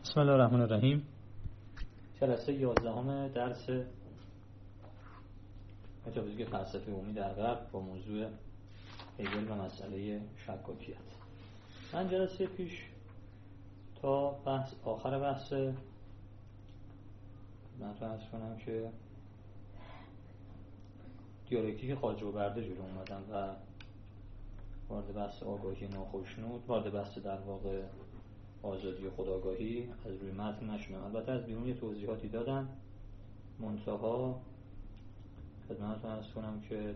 بسم الله الرحمن الرحیم. جلسه 11 درس متافیزیک فلسفه عمومی در غرب با موضوع هگل و مسئله شکاکیت. من جلسه پیش تا آخر بحث من عرض کنم که دیالکتیک خارج و برده جلو اومدم و وارد بحث آگاهی ناخوشنود، وارد بحث در واقع آزادی خودآگاهی از روی متن نشدم. البته از بیرون یه توضیحاتی دادم، منتها خدمتتون عرض کنم که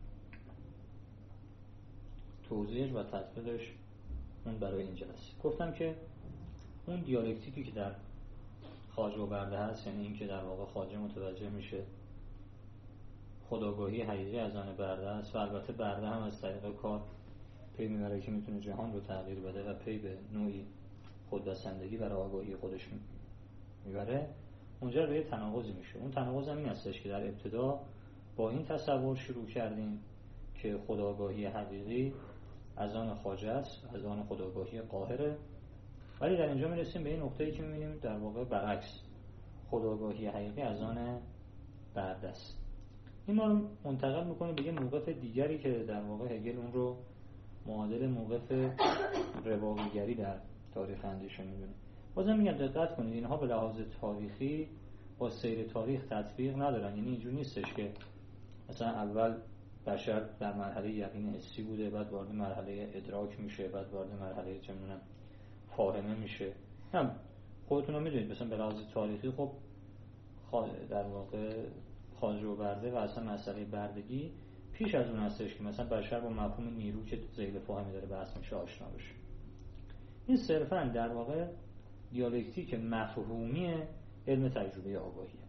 توضیحش و تطبیقش اون برای این جلسه. گفتم که اون دیالکتیکی که در خارج و برده هست، یعنی این که در واقع خارجه متوجه میشه خودآگاهی حقیقی از آن برده است و البته برده هم از طریق کار پی میبره که میتونه جهان رو تغییر بده و پی به نوعی خودبسندگی برای آگاهی خودش میبره، اونجا به یه تناقضی میشه. اون تناقض هم این هستش که در ابتدا با این تصور شروع کردیم که خودآگاهی حقیقی از آن خواجه است، از آن خودآگاهی قاهره، ولی در اینجا میرسیم به این نقطه‌ای که میبینیم در واقع برعکس، خودآگاهی حقیقی از آن برده است. این ما رو منتقل میکنه به یه موقف دیگری که در واقع هگل اون رو معادل موقف رواقیگری در تاریخ اندیشه میدونه. بازم میگم دقت کنید، اینها به لحاظ تاریخی با سیر تاریخ تطبیق ندارن. یعنی اینجوری نیستش که مثلا اول بشر در مرحله یقین حسی بوده، بعد وارد مرحله ادراک میشه، بعد وارد مرحله چه میدونم فاهمه میشه. هم خودتون رو میدونید مثلا به لحاظ تاریخی خب در واقع خارج و برده و اصلا مسئله بردگی پیش از اون هستش که مثلا بشر با مفهوم نیرو که ذیل فاهمی داره بحث میشه آشنا بشه. این صرفاً در واقع دیالکتیک مفهومی علم تجربه آگاهیه.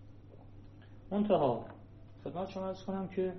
منتها خدمت شما عرض کنم که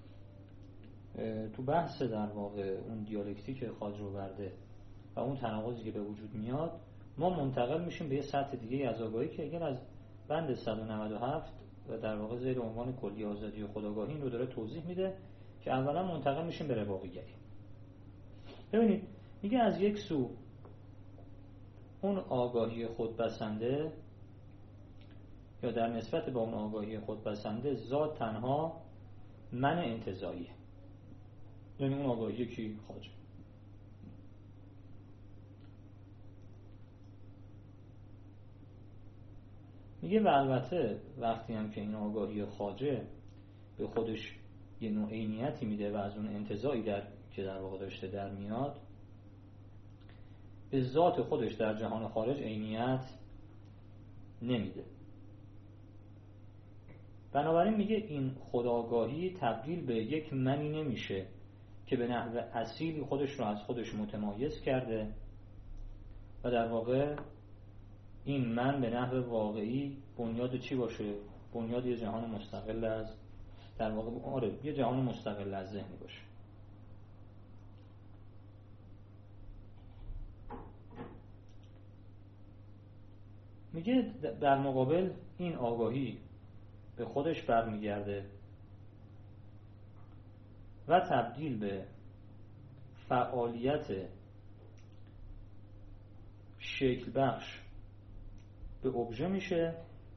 تو بحث در واقع اون دیالکتیک خارج و برده و اون تناقضی که به وجود میاد، ما منتقل میشیم به یه سطح دیگه از آگاهی که اگر از بند 197 و در واقع زیر عنوان کلی آزادی و خودآگاهی این رو داره توضیح میده که اولا منتقل میشیم به رواقیگری. ببینید میگه از یک سو اون آگاهی خودبسنده یا در نسبت با اون آگاهی خودبسنده ذات تنها من انتزاعیه، یعنی اون آگاهی کی خارجه. میگه و البته وقتی هم که این آگاهی خارجه به خودش یه نوع عینیتی میده و از اون انتزاعی که در واقع داشته در میاد، به ذات خودش در جهان خارج عینیت نمیده. بنابراین میگه این خودآگاهی تبدیل به یک منی نمیشه که به نحو اصیل خودش رو از خودش متمایز کرده و در واقع این من به نحو واقعی بنیاد چی باشه؟ بنیاد یه جهان مستقل از در واقع یه جهان مستقل از ذهنی باشه. میگه در مقابل این آگاهی به خودش برمیگرده و تبدیل به فعالیت شکل بخش به ابژه میشه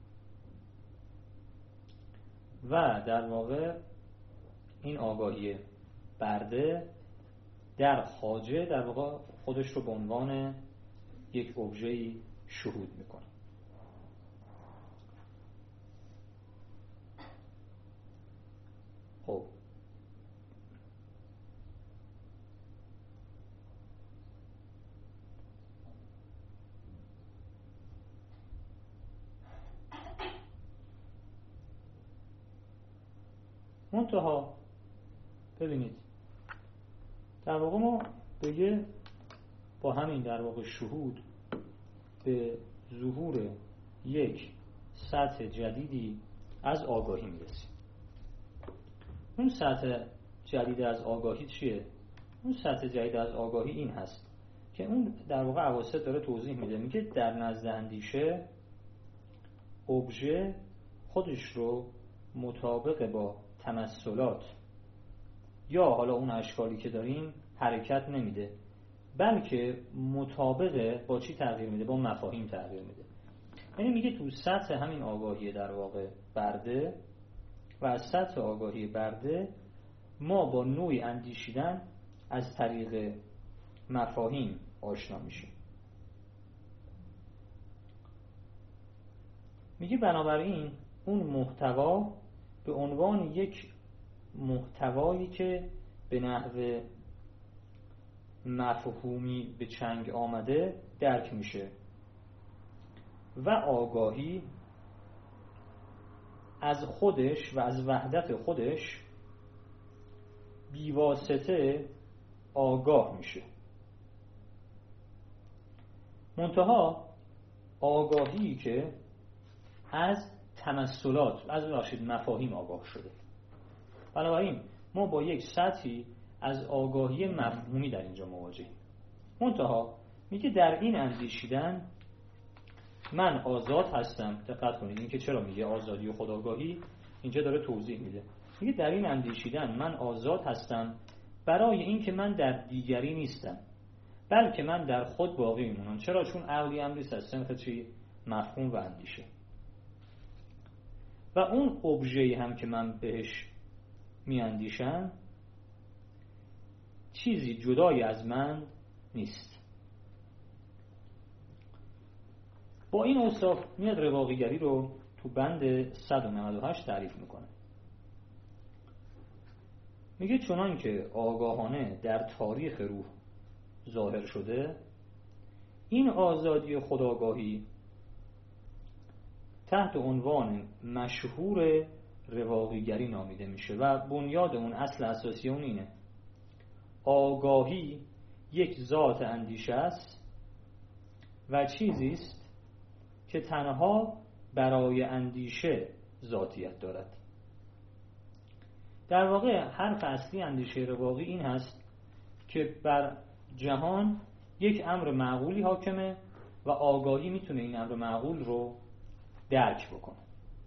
و در واقع این آگاهی برده در خارجه در واقع خودش رو به عنوان یک ابژه‌ای شهود میکنه. خب منتها ببینید در واقع ما بگه با همین در واقع شهود به ظهور یک سطح جدیدی از آگاهی میرسیم. اون سطح جدید از آگاهی چیه؟ اون سطح جدید از آگاهی این هست که اون در واقع اواسط داره توضیح میده. میگه در نزد اندیشه ابژه خودش رو مطابق با تمثلات یا حالا اون اشکالی که داریم حرکت نمیده، بلکه مطابق با چی تغییر میده؟ با مفاهیم تغییر میده. یعنی میگه تو سطح همین آگاهی در واقع برده و از سطح آگاهی برده ما با نوعی اندیشیدن از طریق مفاهیم آشنا میشیم. میگه بنابراین اون محتوا به عنوان یک محتوایی که به نحو مفهومی به چنگ آمده درک میشه و آگاهی از خودش و از وحدت خودش بیواسطه آگاه میشه. منتها آگاهی که از تمثلات، از مفاهیم آگاه شده. بنابراین ما با یک سطحی از آگاهی مفهومی در اینجا مواجهیم. منتها میگه در این اندیشیدن من آزاد هستم. دقت کنید این که چرا میگه آزادی و خودآگاهی، اینجا داره توضیح میده. میگه در این اندیشیدن من آزاد هستم برای این که من در دیگری نیستم، بلکه من در خود باقی میمونم. چرا؟ چون عقلی امریست از صنف چی؟ مفهوم و اندیشه. و اون ابژه‌ای هم که من بهش میاندیشم چیزی جدای از من نیست. با این اوصاف میاد رواقیگری رو تو بند 198 تعریف میکنه. میگه چنان که آگاهانه در تاریخ روح ظاهر شده، این آزادی خودآگاهی تحت عنوان مشهور رواقیگری نامیده میشه و بنیاد اون، اصل اساسی اون اینه: آگاهی یک ذات اندیشه است و چیزی است که تنها برای اندیشه ذاتیت دارد. در واقع حرف اصلی اندیشه رواقی این هست که بر جهان یک امر معقولی حاکمه و آگاهی میتونه این امر معقول رو درک بکنه.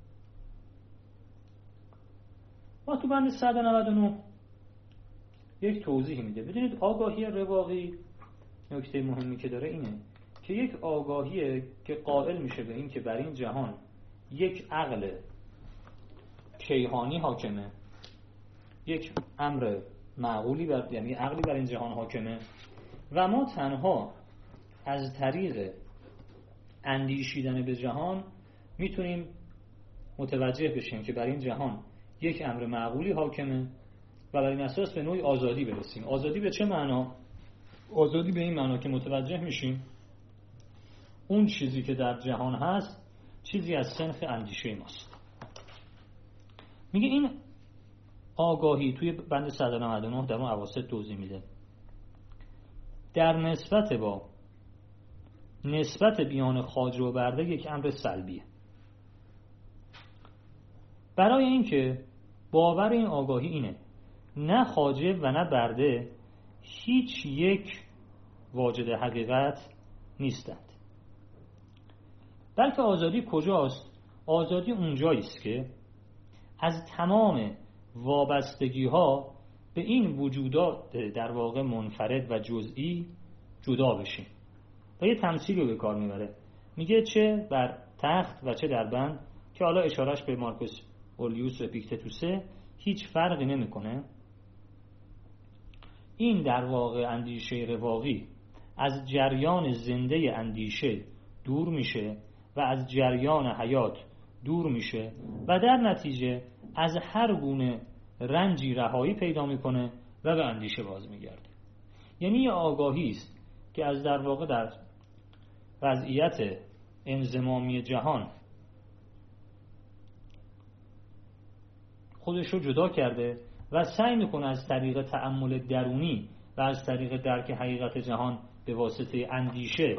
ما تو بند 199 یک توضیح میده. بدونید آگاهی رواقی نکته مهمی که داره اینه که یک آگاهیه که قائل میشه به این که بر این جهان یک عقل کیهانی حاکمه، یک امر معقولی یعنی عقلی بر این جهان حاکمه و ما تنها از طریق اندیشیدن به جهان میتونیم متوجه بشیم که بر این جهان یک امر معقولی حاکمه و بر این اساس به نوعی آزادی برسیم. آزادی به چه معنا؟ آزادی به این معنا که متوجه میشیم اون چیزی که در جهان هست چیزی از صنف اندیشه ماست. میگه این آگاهی توی بند 199 در اون اواسط توضیح میده در نسبت بیان خواجه و برده یک امر سلبیه. برای اینکه باور این آگاهی اینه نه خواجه و نه برده هیچ یک واجد حقیقت نیستند، بلکه آزادی کجاست؟ آزادی اونجایی است که از تمام وابستگی ها به این وجودات در واقع منفرد و جزئی جدا بشیم. و یه تمثیلی رو به کار میبره، میگه چه بر تخت و چه در بند، که حالا اشارش به مارکوس اولیوس و اپیکتتوسه، هیچ فرقی نمیکنه. این در واقع اندیشه رواقی از جریان زنده اندیشه دور میشه و از جریان حیات دور میشه و در نتیجه از هر گونه رنجی رهایی پیدا میکنه و به اندیشه باز میگرده. یعنی یه آگاهی است که از در واقع در وضعیت انضمامی جهان خودش رو جدا کرده و سعی میکنه از طریق تأمل درونی و از طریق درک حقیقت جهان به واسطه اندیشه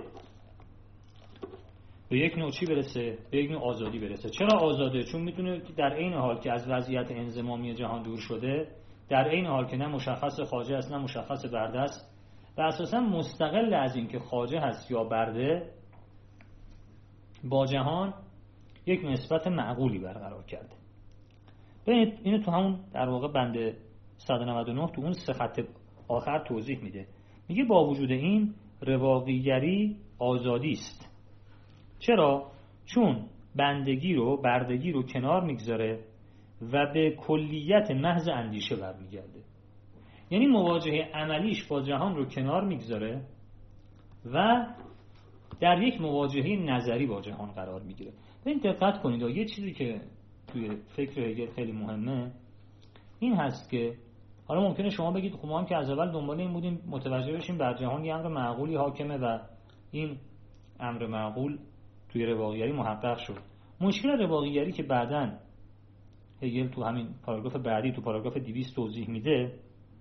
به یک نوع چی برسه؟ به یک نوع آزادی برسه. چرا آزاده؟ چون میتونه در عین حال که از وضعیت انضمامی جهان دور شده، در عین حال که نه مشخص خواجه است نه مشخص برده است و اساسا مستقل از این که خواجه هست یا برده، با جهان یک نسبت معقولی برقرار کرده. ببینید اینو تو همون در واقع بند 199 تو اون 3 خط آخر توضیح میده. میگه با وجود این رواقیگری آزادی است. چرا؟ چون بردگی رو کنار میگذاره و به کلیت محض اندیشه برمیگرده. یعنی مواجهه عملیش با جهان رو کنار میگذاره و در یک مواجهه نظری با جهان قرار میگیره. به این دقت کنید. یه چیزی که توی فکر هگل خیلی مهمه این هست که حالا ممکنه شما بگید خب ما هم که از اول دنبال این بودیم متوجه بشیم بر جهان یه امر معقولی حاکمه و این امر معقول توی رواقیگری محقق شد. مشکل رواقیگری که بعداً هگل تو همین پاراگراف بعدی تو پاراگراف 200 توضیح میده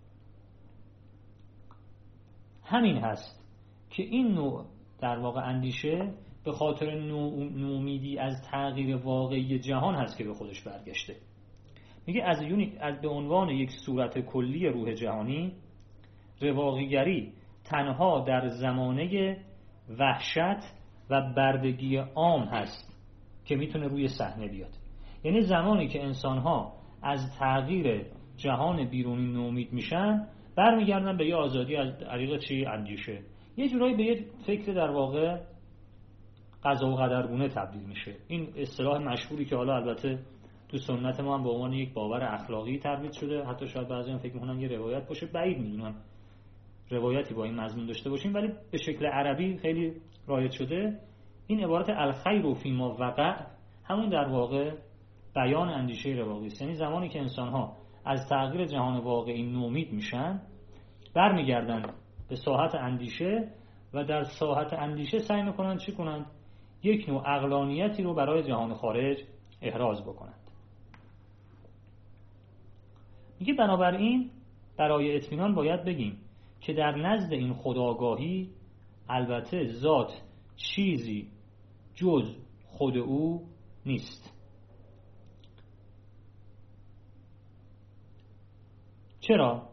همین هست که این نوع در واقع اندیشه به خاطر نومیدی از تغییر واقعی جهان هست که به خودش برگشته. میگه از به عنوان یک صورت کلی روح جهانی رواقیگری تنها در زمانه وحشت و بردگی عام هست که میتونه روی صحنه بیاد. یعنی زمانی که انسان‌ها از تغییر جهان بیرونی نومید میشن برمیگردن به یه آزادی از طریق چی؟ اندیشه. یه جورایی به یه فکر در واقع قضا و قدرگونه تبدیل میشه. این اصطلاح مشهوری که حالا البته تو سنت ما هم به عنوان یک باور اخلاقی ترویج شده، حتی شاید بعضی‌ها فکر می‌کنن یه روایت باشه، بعید می‌دونم روایتی با این مضمون داشته باشیم، ولی به شکل عربی خیلی رایج شده. این عبارت الخیر فیما وقع همون در واقع بیان اندیشه رواقی است. یعنی زمانی که انسان‌ها از تغییر جهان واقعی نومید میشن برمیگردن به ساحت اندیشه و در ساحت اندیشه سعی میکنن چی کنند؟ یک نوع عقلانیتی رو برای جهان خارج احراز بکنند. میگه بنابراین برای اطمینان باید بگیم که در نزد این خودآگاهی البته ذات چیزی جز خود او نیست. چرا؟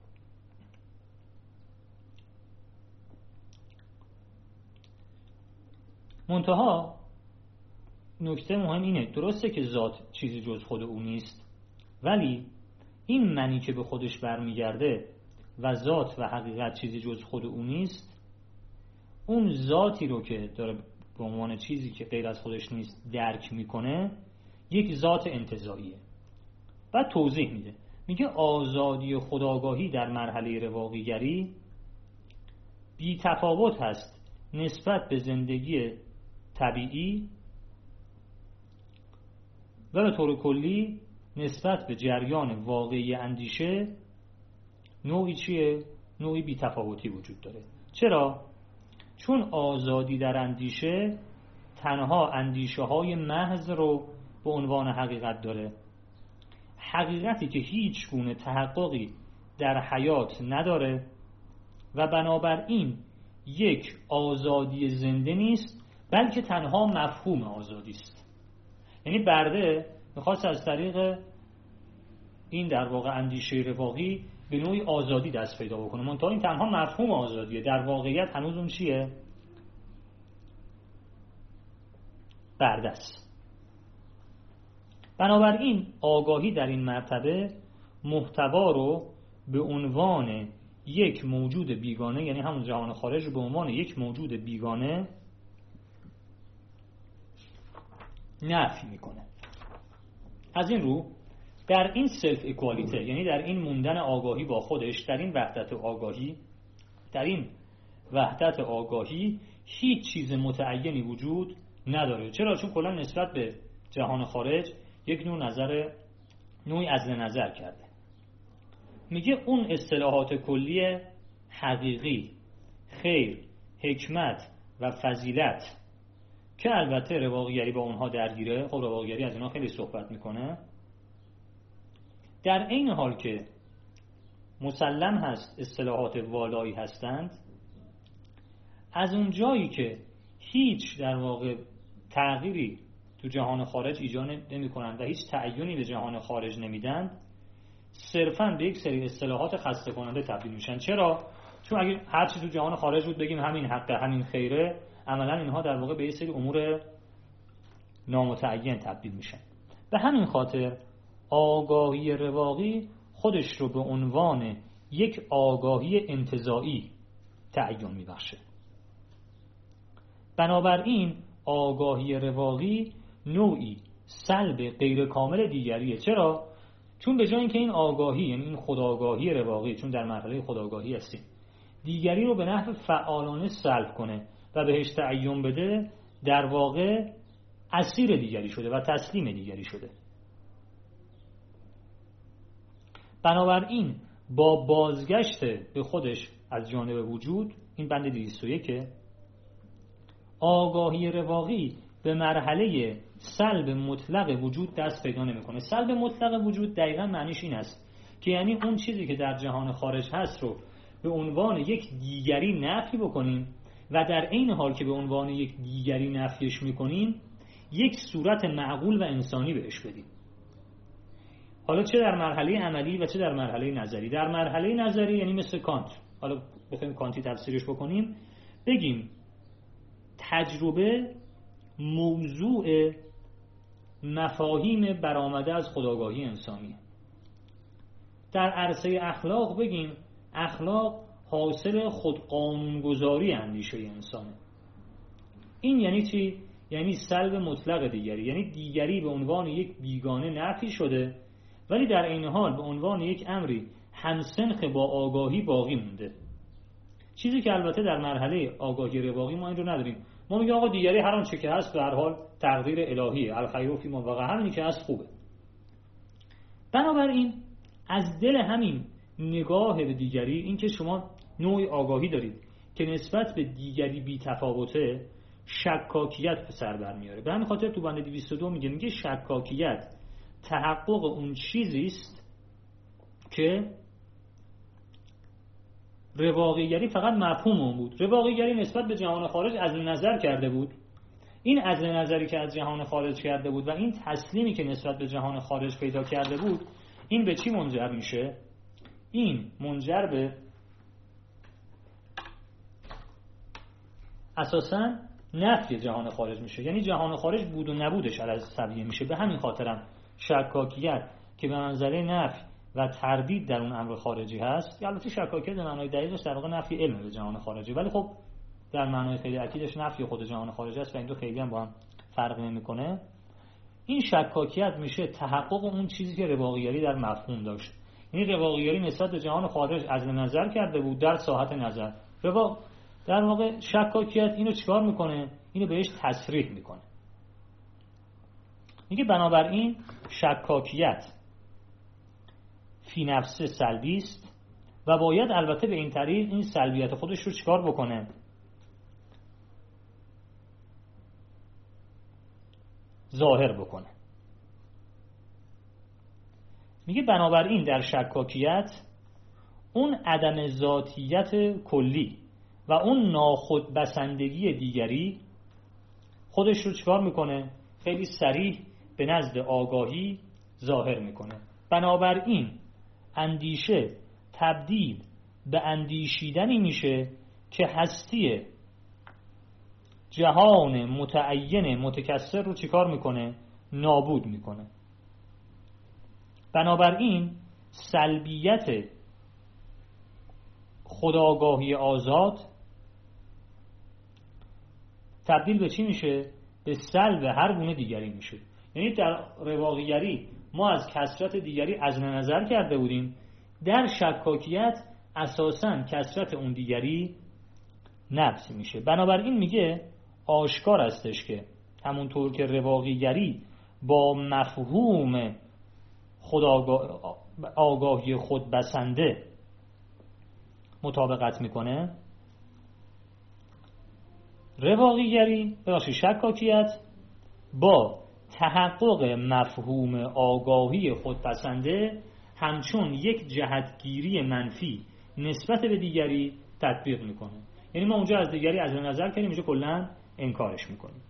منتها نکته مهم اینه، درسته که ذات چیزی جز خود او نیست، ولی این معنی که به خودش برمیگرده و ذات و حقیقت چیزی جز خود او نیست، اون ذاتی رو که داره به عنوان چیزی که غیر از خودش نیست درک میکنه یک ذات انتزاعیه. بعد توضیح میده، میگه آزادی خودآگاهی در مرحله رواقیگری بی تفاوت هست نسبت به زندگی طبیعی و به طور کلی نسبت به جریان واقعی اندیشه نوعی چیه؟ نوعی بی تفاوتی وجود داره. چرا؟ چون آزادی در اندیشه تنها اندیشه های محض رو به عنوان حقیقت داره، حقیقتی که هیچ گونه تحققی در حیات نداره و بنابراین یک آزادی زنده نیست بلکه تنها مفهوم آزادی است. یعنی برده میخواست از طریق این در واقع اندیشه رواقی به نوعی آزادی دست پیدا بکنه، منتها این تنها مفهوم آزادیه، در واقعیت هنوز اون چیه؟ برده است. بنابراین آگاهی در این مرتبه محتوا رو به عنوان یک موجود بیگانه، یعنی همون جهان خارج رو به عنوان یک موجود بیگانه نفی میکنه. از این رو در این سلف اکوالیته، یعنی در این موندن آگاهی با خودش، در این وحدت آگاهی هیچ چیز متعینی وجود نداره. چرا؟ چون کلا نسبت به جهان خارج یک نوعی عزل نظر کرده. میگه اون اصطلاحات کلی حقیقی، خیر، حکمت و فضیلت که البته رواقیگری با اونها درگیره، خب رواقیگری از اینا خیلی صحبت میکنه، در این حال که مسلم هست اصطلاحات والایی هستند، از اون جایی که هیچ در واقع تغییری تو جهان خارج ایجاد نمی کنند و هیچ تعیینی به جهان خارج نمیدند، صرفاً به یک سری اصطلاحات خسته کننده تبدیل میشن. چرا؟ چون اگه هر چی تو جهان خارج بود بگیم همین حقه، همین خیره، عملاً اینها در واقع به یک سری امور نامتعین تبدیل میشن. به همین خاطر آگاهی رواقی خودش رو به عنوان یک آگاهی انتزاعی تعین میبخشه. بنابراین آگاهی رواقی نوعی سلب غیر کامل دیگریه. چرا؟ چون به جای اینکه این آگاهی، یعنی این خودآگاهی رواقی، چون در مرحله خودآگاهی هستیم، دیگری رو به نحو فعالانه سلب کنه و بهش تعین بده، در واقع اسیر دیگری شده و تسلیم دیگری شده. بنابراین با بازگشت به خودش از جانب وجود، این بند 201، آگاهی رواقی به مرحله سلب مطلق وجود دست پیدا نمیکنه. سلب مطلق وجود دقیقا معنیش این است که یعنی اون چیزی که در جهان خارج هست رو به عنوان یک دیگری نفی بکنیم و در عین حال که به عنوان یک دیگری نفیش میکنیم یک صورت معقول و انسانی بهش بدیم. حالا چه در مرحله عملی و چه در مرحله نظری. در مرحله نظری یعنی مثل کانت، حالا بخوایم کانتی تفسیرش بکنیم، بگیم تجربه موضوع مفاهیم برآمده از خودآگاهی انسانی. در عرصه اخلاق بگیم اخلاق حاصل خودقانونگذاری اندیشه انسانه. این یعنی چی؟ یعنی سلب مطلق دیگری، یعنی دیگری به عنوان یک بیگانه نفی شده ولی در عین حال به عنوان یک امری همسنخ با آگاهی باقی مونده. چیزی که البته در مرحله آگاهی رواقی ما این رو نداریم. ما میگیم آقا دیگری هر آنچه که هست به هر حال تقدیر الهیه، الخیر فی ما وقع، همینی که هست خوبه. بنابراین از دل همین نگاه به دیگری، این که شما نوعی آگاهی دارید که نسبت به دیگری بی تفاوته، شکاکیت سر در میاره. به همین خاطر تو بند 202 میگه شکاکیت تحقق اون چیزی است که رواقیگری فقط مفهوم اون بود. رواقیگری نسبت به جهان خارج عزل نظر کرده بود. این عزل نظری که از جهان خارج کرده بود و این تسلیمی که نسبت به جهان خارج پیدا کرده بود، این به چی منجر میشه؟ این منجر به اساساً نفی جهان خارج میشه. یعنی جهان خارج بود و نبودش از سویه میشه. به همین خاطرم شکاکیت که به منزله نفی و تردید در اون امر خارجی هست، البته شکاکیت به معنای دقیقش در واقع نفی علم به جهان خارجی، ولی خب در معنای خیلی اکیدش نفی خود جهان خارجی است و این دو خیلی هم با هم فرق نمیکنه. این شکاکیت میشه تحقق اون چیزی که رواقیگری در مفهوم داشت. یعنی رواقیگری نسبت به جهان خارج عزل نظر کرده بود در ساحت نظر. در واقع شکاکیت اینو چیکار میکنه؟ اینو بهش تصریح میکنه. میگه بنابراین شکاکیت فی نفسه سلبی است و باید البته به این طریق این سلبیت خودش رو چیکار بکنه؟ ظاهر بکنه. میگه بنابراین در شکاکیت اون عدم ذاتیت کلی و اون ناخودبسندگی دیگری خودش رو چیکار میکنه؟ خیلی صریح به نزد آگاهی ظاهر میکنه. بنابراین اندیشه تبدیل به اندیشیدنی میشه که هستی جهان متعین متکثر رو چیکار میکنه؟ نابود میکنه. بنابراین سلبیت خودآگاهی آزاد تبدیل به چی میشه؟ به سلب هر گونه دیگری میشه. یعنی در رواقیگری ما از کثرت دیگری عزل نظر کرده بودیم، در شکاکیت اساساً کثرت اون دیگری نفی میشه. بنابراین میگه آشکار استش که همونطور که رواقیگری با مفهوم آگاهی خودبسنده مطابقت میکنه، رواقیگری شکاکیت با تحقق مفهوم آگاهی خودپسنده همچون یک جهتگیری منفی نسبت به دیگری تطبیق میکنه. یعنی ما اونجا از دیگری از نظر کنیم، اینجا کلا انکارش میکنیم.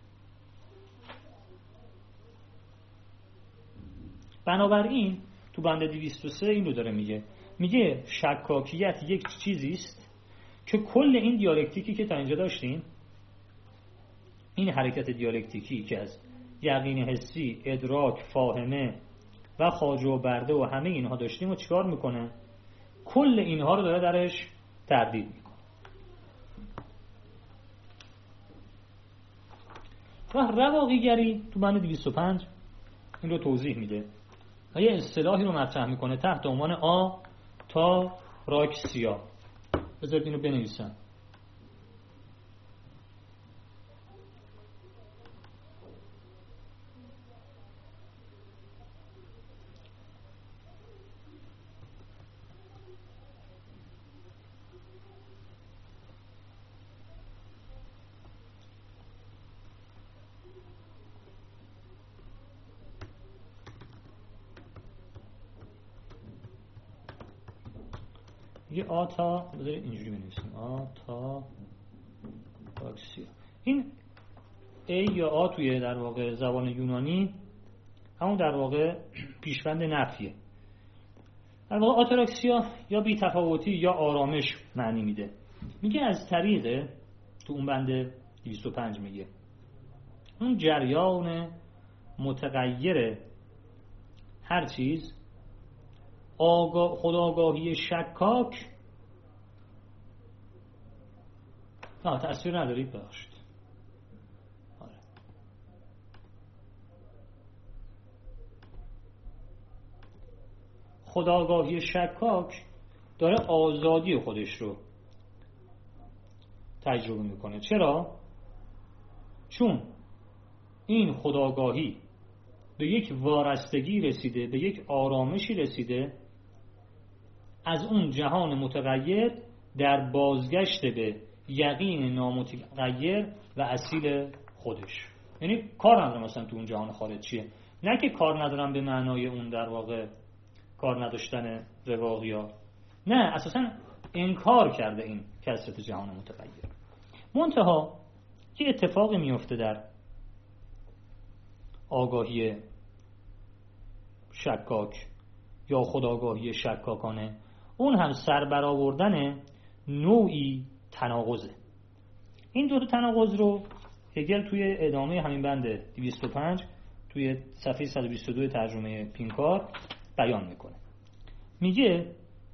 بنابراین تو بند 203 این رو داره میگه شکاکیت یک چیزی است که کل این دیالکتیکی که تا اینجا داشتیم، این حرکت دیالکتیکی که از یقین حسی، ادراک، فاهمه و خواجه و برده و همه اینها داشتیم و چیکار میکنه؟ کل اینها رو داره درش تردید میکنه. و رواقیگری تو بند 205 این رو توضیح میده و یه اصطلاحی رو مطرح میکنه تحت عنوان آتاراکسیا. بذارید اینو بنویسم. یه بذارید اینجوری بنویسیم آتاراکسیا. این ای یا آ توی در واقع زبان یونانی همون در واقع پیشوند نفیه. در واقع آتاراکسیا یا بی‌تفاوتی یا آرامش معنی میده. میگه از طریق تو اون بند 205 میگه اون جریان متغیر هر چیز خودآگاهی شکاک تأثیر ندارید ببخشید. خودآگاهی شکاک داره آزادی خودش رو تجربه میکنه. چرا؟ چون این خودآگاهی به یک وارستگی رسیده، به یک آرامشی رسیده از اون جهان متغیر در بازگشت به یقین نامتغیر و اصیل خودش. یعنی کار ندارم مثلا تو اون جهان خارج چیه، نه که کار ندارم به معنای اون در واقع کار نداشتن رواقیا، نه، اساسا انکار کرده این کثرت جهان متغیر. منتها یه اتفاقی میفته در آگاهی شکاک یا خودآگاهی شکاکانه، اون هم سربرآوردن نوعی تناقضه. این دو تا تناقض رو هگل توی ادامه همین بند 205 توی صفحه 122 ترجمه پینکار بیان میکنه. میگه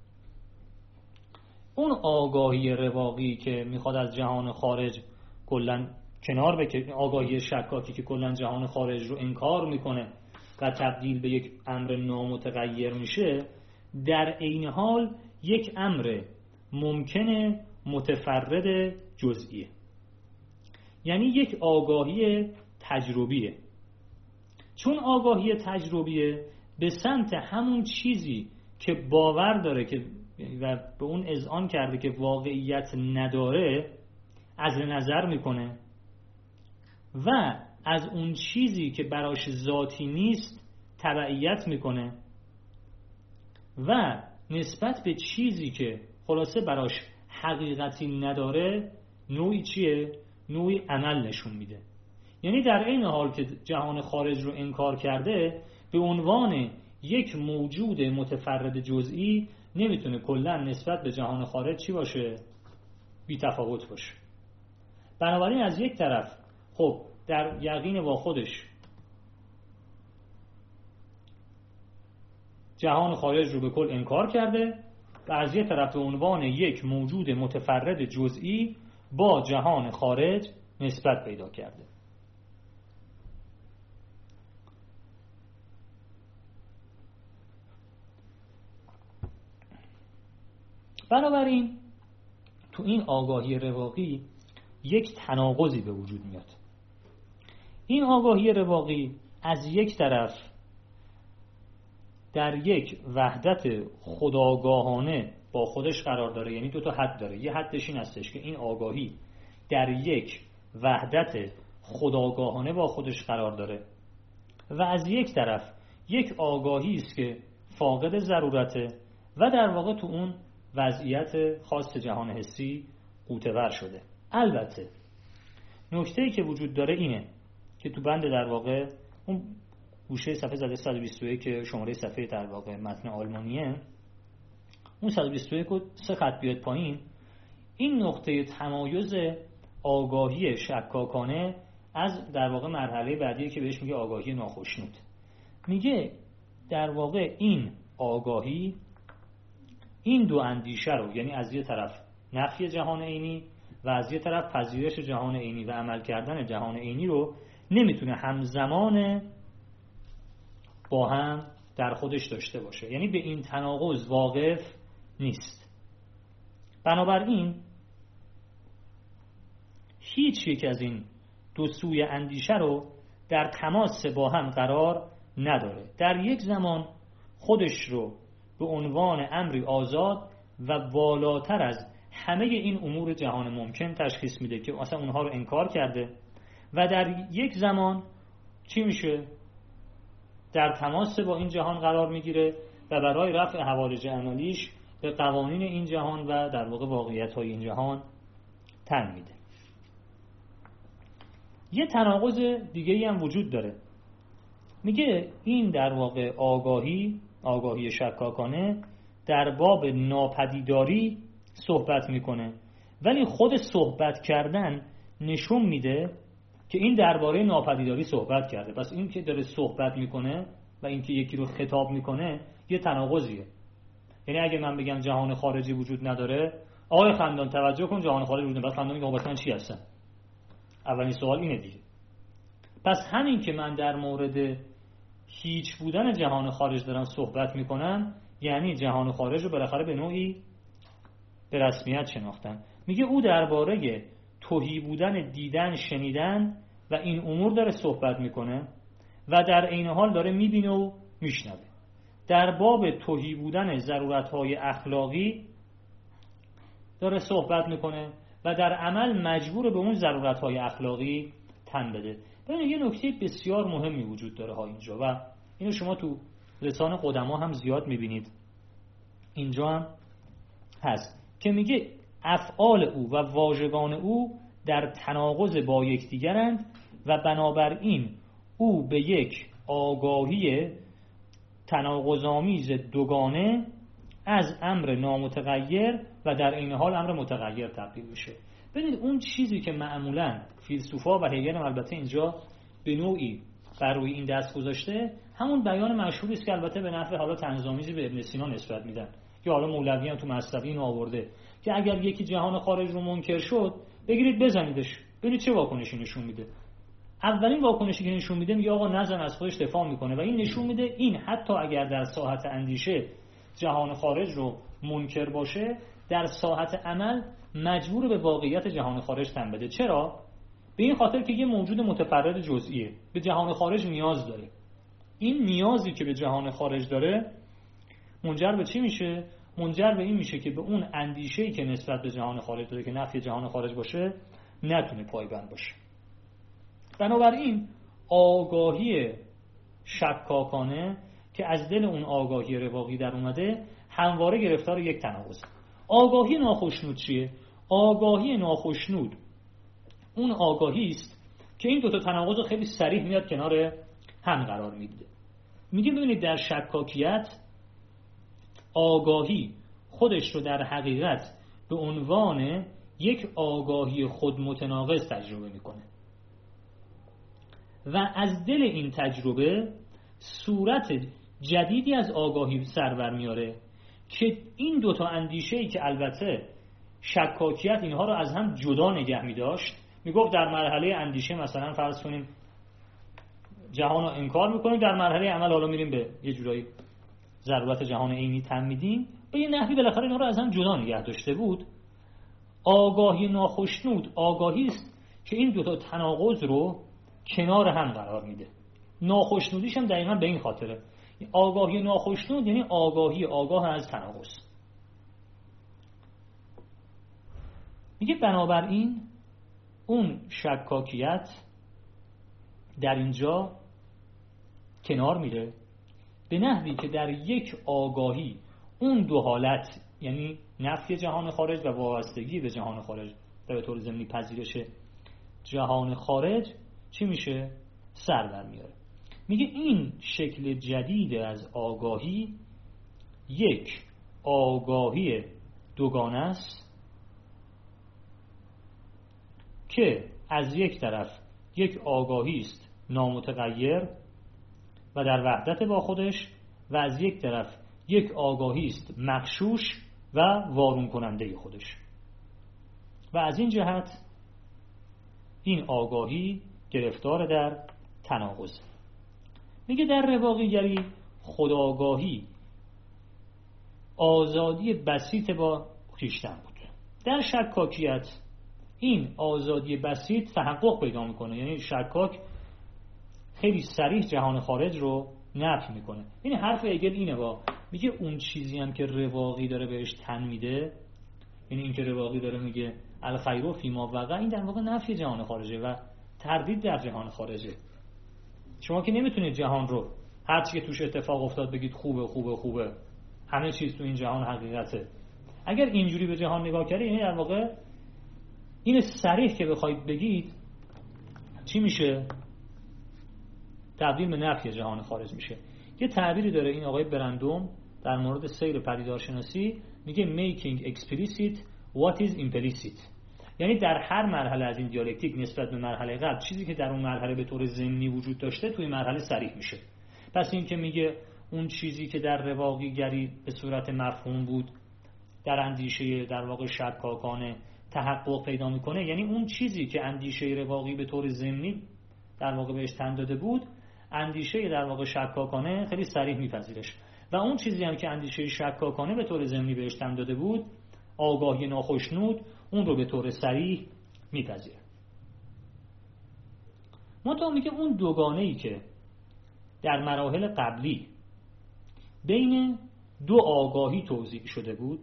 اون آگاهی رواقی که میخواد از جهان خارج کلن کنار بکشه، آگاهی شکاکی که کلن جهان خارج رو انکار میکنه و تبدیل به یک امر نامتغیر میشه، در عین حال یک امر ممکن متفرد جزئیه. یعنی یک آگاهی تجربیه. چون آگاهی تجربیه به سمت همون چیزی که باور داره که و به اون اذعان کرده که واقعیت نداره عزل نظر میکنه و از اون چیزی که براش ذاتی نیست تبعیت میکنه و نسبت به چیزی که خلاصه براش حقیقتی نداره نوعی چیه؟ نوعی عمل نشون میده. یعنی در این حال که جهان خارج رو انکار کرده، به عنوان یک موجود متفرد جزئی نمیتونه کلا نسبت به جهان خارج چی باشه؟ بی تفاوت باشه. بنابراین از یک طرف خب در یقین با خودش جهان خارج رو به کل انکار کرده و از یک طرف به عنوان یک موجود متفرد جزئی با جهان خارج نسبت پیدا کرده. بنابراین تو این آگاهی رواقی یک تناقضی به وجود میاد. این آگاهی رواقی از یک طرف در یک وحدت خودآگاهانه با خودش قرار داره، یعنی دو تا حد داره. یه حدش این هستش که این آگاهی در یک وحدت خودآگاهانه با خودش قرار داره و از یک طرف یک آگاهی است که فاقد ضرورته و در واقع تو اون وضعیت خاص جهان حسی غوطه‌ور شده. البته نکته‌ای که وجود داره اینه که تو بند در واقع اون گوشه صفحه 121 که شماره صفحه در واقع متن آلمانیه، اون 121 رو 3 خط بیاد پایین، این نقطه تمایز آگاهی شکاکانه از در واقع مرحله بعدی که بهش میگه آگاهی ناخشنود. میگه در واقع این آگاهی این دو اندیشه رو، یعنی از یه طرف نفی جهان عینی و از یه طرف پذیرش جهان عینی و عمل کردن جهان عینی رو نمیتونه همزمان با هم در خودش داشته باشه، یعنی به این تناقض واقف نیست. بنابراین هیچ یک از این دو سوی اندیشه رو در تماس با هم قرار نداره. در یک زمان خودش رو به عنوان امری آزاد و والاتر از همه این امور جهان ممکن تشخیص میده که اصلا اونها رو انکار کرده، و در یک زمان چی میشه؟ در تماس با این جهان قرار میگیره و برای رفع حوادث عملیش به قوانین این جهان و در واقع واقعیت‌های این جهان تن میده. یه تناقض دیگه‌ای هم وجود داره. میگه این در واقع آگاهی شکاکانه در باب ناپدیداری صحبت میکنه، ولی خود صحبت کردن نشون میده که این درباره ناپدیداری صحبت کرده. پس این که داره صحبت میکنه و این که یکی رو خطاب میکنه یه تناقضیه. یعنی اگه من بگم جهان خارجی وجود نداره، آقای خندان توجه کن جهان خارجی وجود نداره، بعد خندان میگه من چی هستم؟ اولین سوال اینه دیگه. پس همین که من در مورد هیچ بودن جهان خارج دارم صحبت میکنم، یعنی جهان خارج رو بالاخره به نوعی به رسمیت شناختم. میگه او درباره تهی بودن دیدن، شنیدن و این امور داره صحبت میکنه و در عین حال داره میبینه و میشنوه. در باب تهی بودن ضرورت‌های اخلاقی داره صحبت میکنه و در عمل مجبور به اون ضرورت‌های اخلاقی تن بده. ببینید یه نکته بسیار مهمی وجود داره ها اینجا و اینو شما تو لسان قدما هم زیاد میبینید، اینجا هم هست که میگه افعال او و واژگان او در تناقض با یکدیگرند و بنابراین او به یک آگاهی تناقض‌آمیز دوگانه از امر نامتغیر و در عین حال امر متغیر تبدیل میشه. ببینید اون چیزی که معمولاً فیلسوفا و هگل البته اینجا به نوعی بر روی این دست گذاشته، همون بیان مشهوری است که البته به نفع حالا طنزآمیزی به ابن سینا نسبت میدن، یا حالا مولوی هم تو مثنوی اینو آورده که اگر یکی جهان خارج رو منکر شد بگیرید بزنیدش، ببینید چه واکنشی نشون میده. اولین واکنشی که نشون میده میگه آقا نزن، از خودش دفاع میکنه و این نشون میده این حتی اگر در ساحت اندیشه جهان خارج رو منکر باشه، در ساحت عمل مجبور به واقعیت جهان خارج تن بده. چرا؟ به این خاطر که یه موجود متفرد جزئیه، به جهان خارج نیاز داره. این نیازی که به جهان خارج داره منجر به چی میشه؟ منجر به این میشه که به اون اندیشه‌ای که نسبت به جهان خارج داره که نفی جهان خارج باشه نتونه پایبند باشه. بنابراین آگاهی شکاکانه که از دل اون آگاهی رواقی در اومده همواره گرفتار یک تناقض. آگاهی ناخشنود چیه؟ آگاهی ناخشنود اون آگاهی است که این دوتا تناقض رو خیلی صریح میاد کنار هم قرار میده. میگه ببینید در شکاکیت آگاهی خودش رو در حقیقت به عنوان یک آگاهی خود متناقض تجربه میکنه و از دل این تجربه صورت جدیدی از آگاهی سر بر میاره که این دوتا اندیشه‌ای که البته شکاکیت اینها رو از هم جدا نگه می‌داشت، میگفت در مرحله اندیشه مثلا فرض کنیم جهان رو انکار میکنیم، در مرحله عمل حالا میریم به یه جورایی ضرورت جهان عینی تن میدیم، به یه نحوی بالاخره اینا رو از هم جدا نگه داشته بود. آگاهی ناخشنود آگاهی است که این دوتا تناقض رو کنار هم قرار میده. ناخشنودیش هم دقیقاً به این خاطره. آگاهی ناخشنود یعنی آگاهی آگاه از تناقض. میگه بنابراین اون شکاکیت در اینجا کنار میره به نحوی که در یک آگاهی اون دو حالت، یعنی نفی جهان خارج و وابستگی به جهان خارج به طور ضمنی پذیرش جهان خارج چی میشه؟ سر در میاره. میگه این شکل جدید از آگاهی یک آگاهی دوگانه است که از یک طرف یک آگاهی است نامتغیر و در وحدت با خودش و از یک طرف یک آگاهی است مغشوش و وارون کننده خودش. و از این جهت این آگاهی گرفتار در تناقض. میگه در رواقیگری خودآگاهی آزادی بسیط با خویشتن بود. در شکاکیت این آزادی بسیط تحقق پیدا میکنه، یعنی شکاک خیلی صریح جهان خارج رو نفی میکنه. این حرف هگل اینه، میگه اون چیزی هم که رواقی داره بهش تن میده، یعنی این که رواقی داره میگه الخیر فی ما وقع، این در واقع نفی جهان خارجه و تردید در جهان خارجه. شما که نمیتونید جهان رو هر چی که توش اتفاق افتاد بگید خوبه خوبه خوبه، همه چیز تو این جهان حقیقته. اگر اینجوری به جهان نگاه کردید، یعنی در واقع این صریح که بخواید بگید چی میشه؟ تبدیل به نفی جهان خارج میشه. یه تعبیری داره این آقای برندوم در مورد سیر پدیدارشناسی، میگه making explicit what is implicit، یعنی در هر مرحله از این دیالکتیک نسبت به مرحله قبل چیزی که در اون مرحله به طور ضمنی وجود داشته توی مرحله صریح میشه. پس این که میگه اون چیزی که در رواقیگری به صورت مفهوم بود در اندیشه در واقع شکاکانه تحقق پیدا میکنه، یعنی اون چیزی که اندیشه رواقی به طور ضمنی در واقع بهش تن داده بود، اندیشه در واقع شکاکانه خیلی صریح میپذیرش، و اون چیزی هم که اندیشه شکاکانه به طور ضمنی بهش تن داده بود، آگاهی ناخشنود، اون رو به طور صریح میپذیره. منتها میگه اون دوگانه‌ای که در مراحل قبلی بین دو آگاهی توزیع شده بود،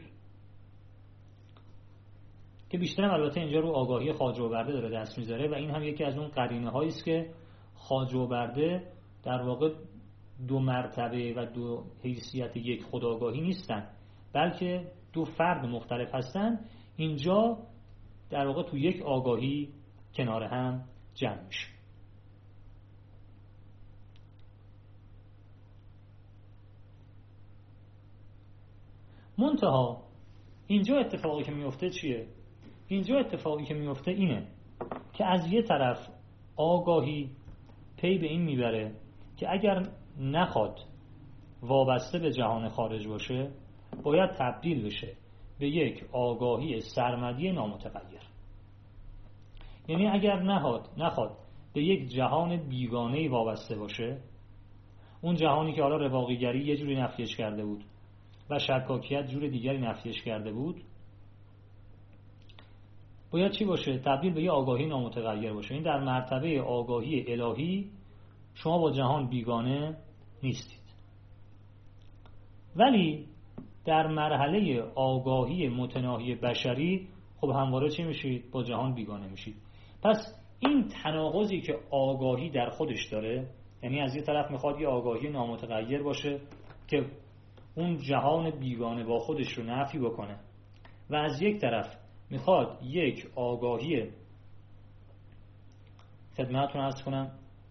که بیشترم البته اینجا رو آگاهی خواجه‌آورده داره دست میذاره و این هم یکی از اون قرینه هایی است که خواجه‌آورده در واقع دو مرتبه و دو حیثیت یک خودآگاهی نیستن، بلکه دو فرد مختلف هستن. اینجا در واقع تو یک آگاهی کنار هم جمع میشه. منتها اینجا اتفاقی که میفته چیه؟ اینجا اتفاقی که میفته اینه که از یه طرف آگاهی پی به این میبره که اگر نخواد وابسته به جهان خارج باشه، باید تبدیل بشه به یک آگاهی سرمدی نامتغیر. یعنی اگر نخواد به یک جهان بیگانه‌ای وابسته باشه، اون جهانی که حالا رواقیگری یه جوری نفیش کرده بود و شکاکیت جور دیگری نفیش کرده بود، باید چی باشه؟ تبدیل به یه آگاهی نامتغیر باشه. این در مرتبه آگاهی الهی شما با جهان بیگانه نیستید، ولی در مرحله آگاهی متناهی بشری خب همواره چی میشید؟ با جهان بیگانه میشید. پس این تناقضی که آگاهی در خودش داره، یعنی از یه طرف میخواد یه آگاهی نامتغیر باشه که اون جهان بیگانه با خودش رو نفی بکنه، و از یک طرف میخواد یک آگاهی، خدمتتون عرض کنم،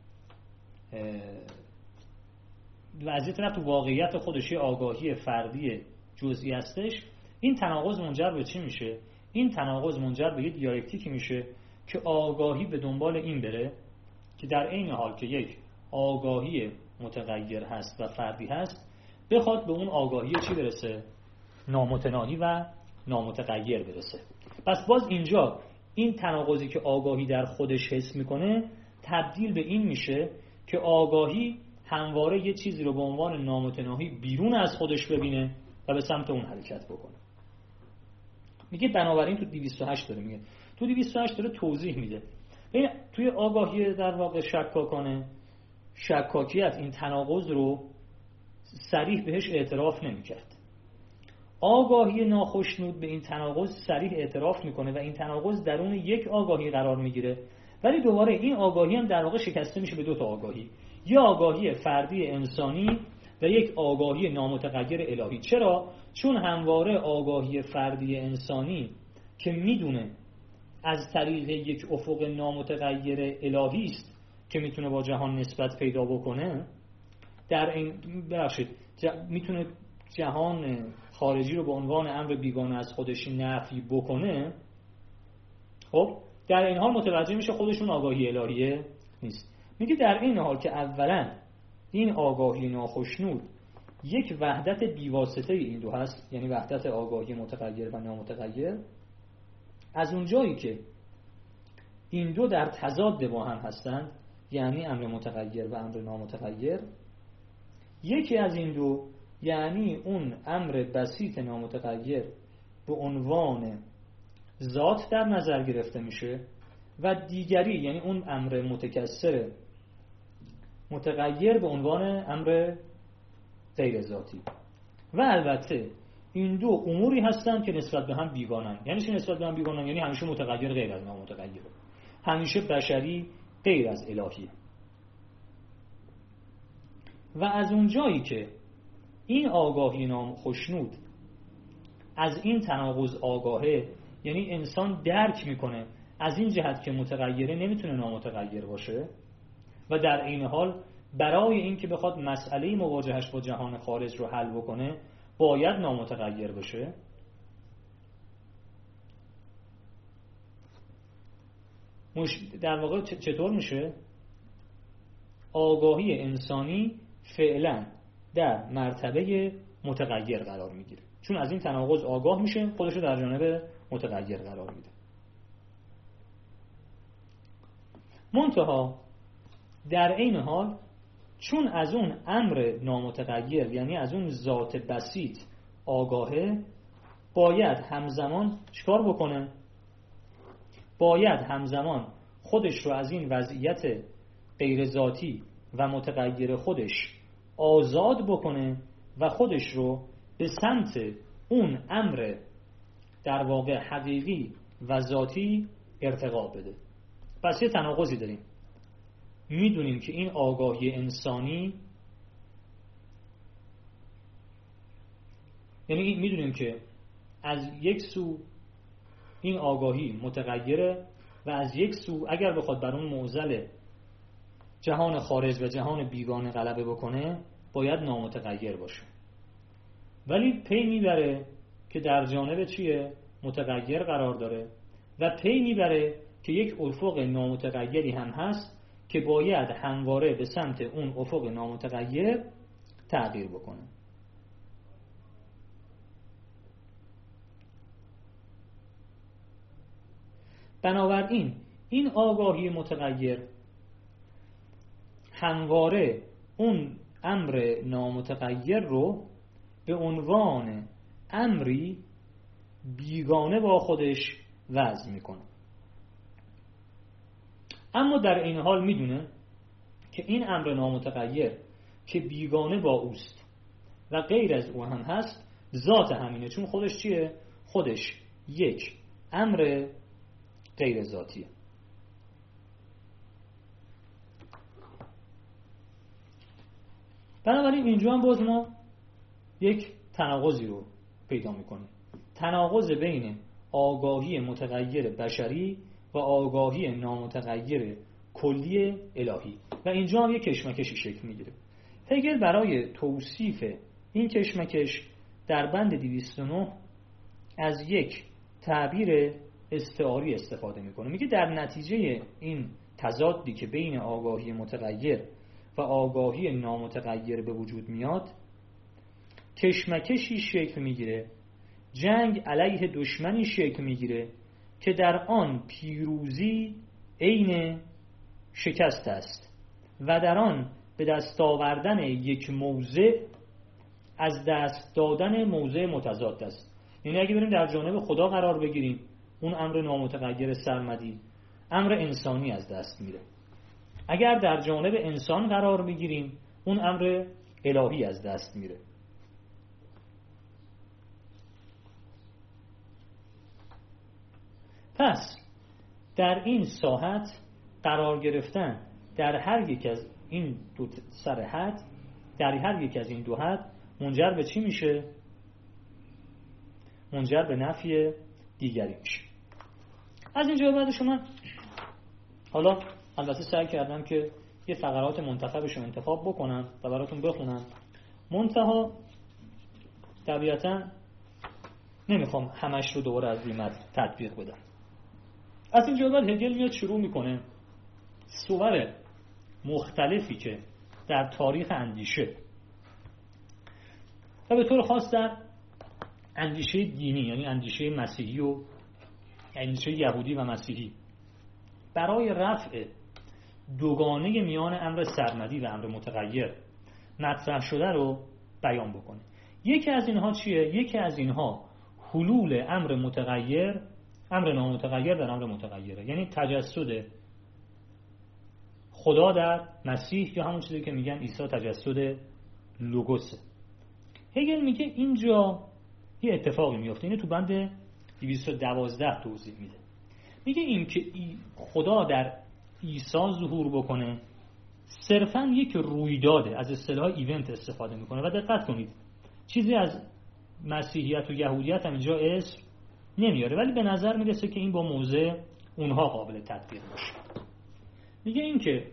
و از یک طرف تو واقعیت خودش یه آگاهی فردی جزئی هستش. این تناقض منجر به چی میشه؟ این تناقض منجر به یه دیالکتیکی میشه که آگاهی به دنبال این بره که در عین حال که یک آگاهی متغیر هست و فردی هست، بخواد به اون آگاهی چی برسه؟ نامتناهی و نامتغیر برسه. پس باز اینجا این تناقضی که آگاهی در خودش حس میکنه تبدیل به این میشه که آگاهی همواره یه چیزی رو به عنوان نامتناهی بیرون از خودش ببینه و به سمت اون حرکت بکنه. میگه بنابراین تو 208 داره میگه، تو 208 داره توضیح میده. ببین توی آگاهی در واقع شکاکیت این تناقض رو صریح بهش اعتراف نمیکرد. آگاهی ناخشنود به این تناقض صریح اعتراف میکنه و این تناقض درون یک آگاهی قرار میگیره، ولی دوباره این آگاهی هم در واقع شکسته میشه به دو تا آگاهی، یه آگاهی فردی انسانی و یک آگاهی نامتغیر الهی. چرا؟ چون همواره آگاهی فردی انسانی که میدونه از طریق یک افق نامتغیر الهی است که میتونه با جهان نسبت پیدا بکنه، در این میتونه جهان خارجی رو به عنوان امر بیگانه از خودش نفی بکنه، خب در این حال متوجه میشه خودشون آگاهی الهیه نیست. میگه در این حال که اولا این آگاهی ناخشنود یک وحدت بیواسطه این دو هست، یعنی وحدت آگاهی متغیر و نامتغیر، از اونجایی که این دو در تضاد با هم هستند، یعنی امر متغیر و امر نامتغیر، یکی از این دو یعنی اون امر بسیط نامتغیر به عنوان ذات در نظر گرفته میشه و دیگری یعنی اون امر متکثر متغیر به عنوان امر غیر ذاتی. و البته این دو اموری هستند که نسبت به هم بیگانن. یعنی چی نسبت به هم بیگانن؟ یعنی همیشه متغیر غیر از نامتغیر، همیشه بشری غیر از الهی. و از اون جایی که این آگاهی خوشنود از این تناقض آگاهه، یعنی انسان درک میکنه از این جهت که متغیره نمیتونه نامتغیر باشه و در این حال برای اینکه بخواد مسئله مواجهش با جهان خارج رو حل بکنه باید نامتغیر بشه. در واقع چطور میشه؟ آگاهی انسانی فعلا در مرتبه متغیر قرار میگیره، چون از این تناقض آگاه میشه خودشو در جانب متغیر قرار میده. منتها در این حال چون از اون امر نامتغیر یعنی از اون ذات بسیط آگاهه، باید همزمان چیکار بکنه؟ باید همزمان خودش رو از این وضعیت غیر ذاتی و متغیر خودش آزاد بکنه و خودش رو به سمت اون امر در واقع حقیقی و ذاتی ارتقا بده. پس یه تناقضی داریم. میدونیم که این آگاهی انسانی، یعنی میدونیم که از یک سو این آگاهی متغیره و از یک سو اگر بخواد بر اون معضل جهان خارج و جهان بیگانه غلبه بکنه باید نامتغیر باشه. ولی پی میبره که در جانب چیه؟ متغیر قرار داره و پی میبره که یک افق نامتغیری هم هست که باید همواره به سمت اون افق نامتغیر تغییر بکنه. بنابراین این آگاهی متغیر همواره اون امر نامتغیر رو به عنوان امری بیگانه با خودش وضع میکنه. اما در این حال میدونه که این امر نامتغیر که بیگانه با اوست و غیر از او هم هست ذات همینه، چون خودش چیه؟ خودش یک امر غیر ذاتیه. بنابراین اینجا هم باز ما یک تناقضی رو پیدا میکنیم، تناقض بین آگاهی متغیر بشری و آگاهی نامتغیر کلی الهی و اینجا هم یک کشمکشی شکل میگیره. هگل برای توصیف این کشمکش در بند 209 از یک تعبیر استعاری استفاده میکنه. میگه در نتیجه این تضادی که بین آگاهی متغیر و آگاهی نامتغیر به وجود میاد کشمکشی شکل میگیره، جنگ علیه دشمنی شکل میگیره که در آن پیروزی عین شکست است و در آن به دست آوردن یک موضع از دست دادن موضع متضاد است. یعنی اگه بریم در جانب خدا قرار بگیریم اون امر نامتغیر سرمدی، امر انسانی از دست میره. اگر در جانب انسان قرار میگیریم اون امر الهی از دست میره. پس در این ساحت قرار گرفتن در هر یک از این دو سر حد، در هر یک از این دو حد منجر به چی میشه؟ منجر به نفی دیگری میشه. از اینجا بعدش من حالا البته سعی کردم که یه فقرات منتخبش رو انتخاب بکنم و براتون بخونم، منتها طبیعتا نمیخوام همش رو دوباره از ریمت تطبیق بدم. از اینجا بعد هگل میاد شروع میکنه صور مختلفی که در تاریخ اندیشه و به طور خاص در اندیشه دینی، یعنی اندیشه مسیحی و اندیشه یهودی و مسیحی برای رفع دوگانه میان امر سرمدی و امر متغیر مطرح شده رو بیان بکنه. یکی از اینها چیه؟ یکی از اینها حلول امر متغیر، امر نامتغیر در امر متغیره، یعنی تجسد خدا در مسیح، یا همون چیزی که میگن عیسی تجسد لوگوسه. هگل میگه اینجا یه اتفاقی میفته، اینه تو بند 212 توضیح میده. میگه این که خدا در عیسی ظهور بکنه صرفاً یک رویداده، از اصطلاح ایونت استفاده میکنه و دقت کنید چیزی از مسیحیت و یهودیت هم اینجا اسم نمیاره، ولی به نظر میرسه که این با موضع اونها قابل تطبیق باشه. میگه این که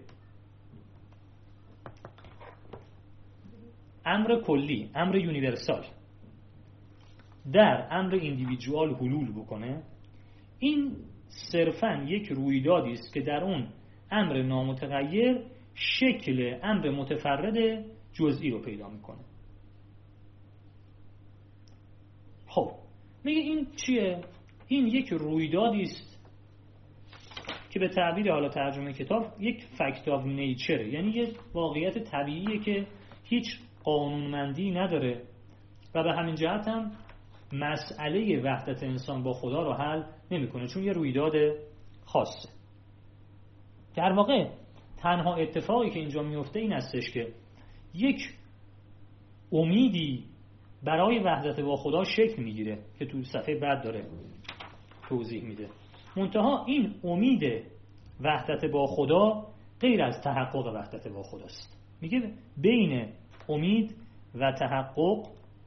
امر کلی، امر یونیورسال در امر ایندیویدوال حلول بکنه، این صرفاً یک رویدادی است که در اون امر نامتغیر شکل امر متفرد جزئی رو پیدا میکنه. خب میگه این چیه؟ این یک رویدادی است که به تعبیر حالا ترجمه کتاب یک فکت آف نیچره، یعنی یک واقعیت طبیعیه که هیچ قانونمندی نداره و به همین جهت هم مسئله وحدت انسان با خدا رو حل نمیکنه، چون یه رویداد خاصه. در واقع تنها اتفاقی که اینجا میفته این هستش که یک امیدی برای وحدت با خدا شکل میگیره که تو صفحه بعد داره توضیح میده. منتها این امید وحدت با خدا غیر از تحقق وحدت با خداست. میگه بین امید و تحقق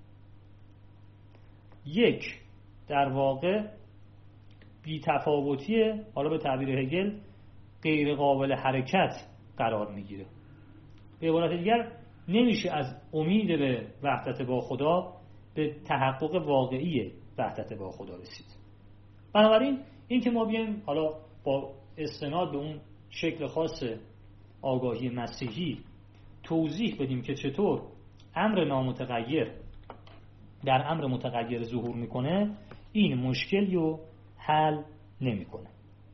یک در واقع بی‌تفاوتی، حالا به تعبیر هگل غیر قابل حرکت قرار میگیره. به عبارت دیگر نمیشه از امید به وحدت با خدا به تحقق واقعی وحدت با خدا رسید. بنابراین این که ما بیایم حالا با استناد به اون شکل خاص آگاهی مسیحی توضیح بدیم که چطور امر نامتغیر در امر متغیر ظهور میکنه، این مشکلی رو حل نمیکنه.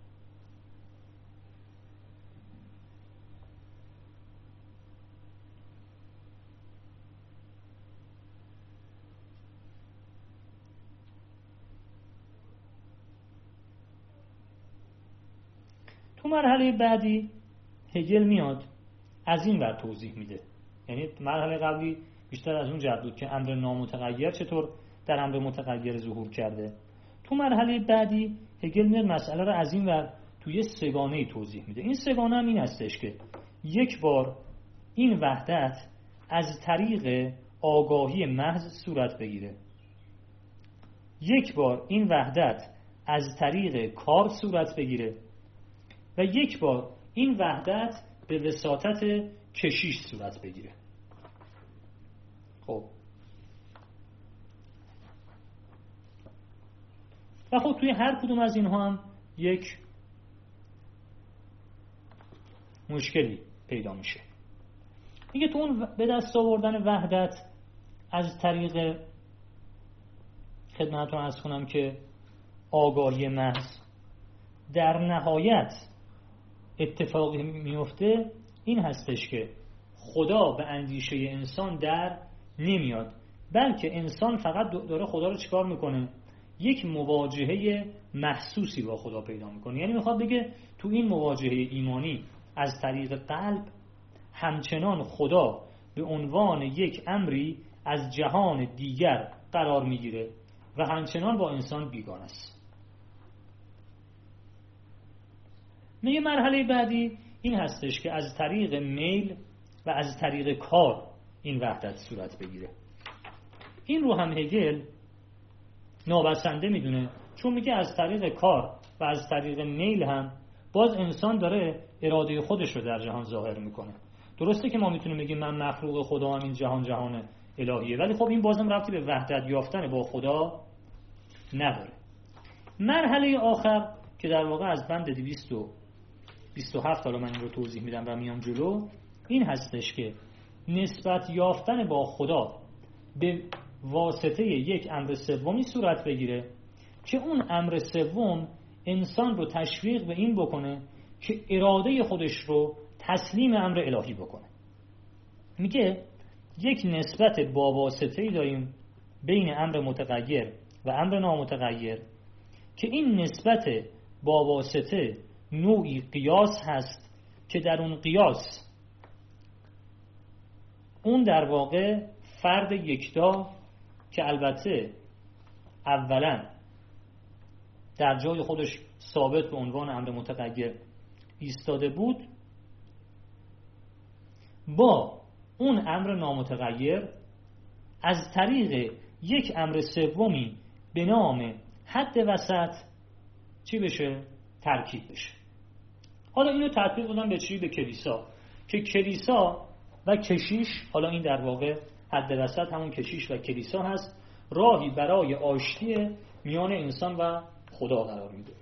تو مرحله بعدی هگل میاد از این ور توضیح میده، یعنی مرحله قبلی بیشتر از اون جهت بود که امر نامتغیر چطور در امر متغیر ظهور کرده. تو مرحله بعدی هگل میاد مسئله رو از این ور توی سگانه‌ای توضیح میده. این سگانه هم این هستش که یک بار این وحدت از طریق آگاهی محض صورت بگیره، یک بار این وحدت از طریق کار صورت بگیره و یک بار این وحدت به وساطت کشیش صورت بگیره. خب و خب توی هر کدوم از اینها هم یک مشکلی پیدا میشه. میگه تو اون به دست آوردن وحدت از طریق خدمتتون عرض کنم که آگاهی محض، در نهایت اتفاقی میفته این هستش که خدا به اندیشه انسان در نمیاد، بلکه انسان فقط داره خدا رو چیکار میکنه؟ یک مواجهه محسوسی با خدا پیدا میکنه. یعنی میخواد بگه تو این مواجهه ایمانی از طریق قلب همچنان خدا به عنوان یک امری از جهان دیگر قرار میگیره و همچنان با انسان بیگانه است. میگه مرحله بعدی این هستش که از طریق میل و از طریق کار این وحدت صورت بگیره. این رو هم هگل نابسنده میدونه، چون میگه از طریق کار و از طریق میل هم باز انسان داره اراده خودش رو در جهان ظاهر میکنه. درسته که ما میتونیم بگیم من مخلوق خدا هم، این جهان جهان الهیه، ولی خب این بازم ربطی به وحدت یافتن با خدا نداره. مرحله آخر که در واقع از بند 227 حالا من این رو توضیح میدم و میام جلو، این هستش که نسبت یافتن با خدا به واسطه یک امر سومی صورت بگیره که اون امر سوم انسان رو تشویق به این بکنه که اراده خودش رو تسلیم امر الهی بکنه. میگه یک نسبت با واسطه‌ای داریم بین امر متغیر و امر نامتغیر که این نسبت با واسطه نوعی قیاس هست که در اون قیاس اون در واقع فرد یکتا که البته اولا در جای خودش ثابت به عنوان امر متغیر ایستاده بود، با اون امر نامتغیر از طریق یک امر سومی به نام حد وسط چی بشه؟ ترکیب بشه. حالا اینو تطبیق بدم به چی؟ به کلیسا، که کلیسا و کشیش، حالا این در واقع حد وسط همون کشیش و کلیسا هست، راهی برای آشتی میان انسان و خدا قرار میده.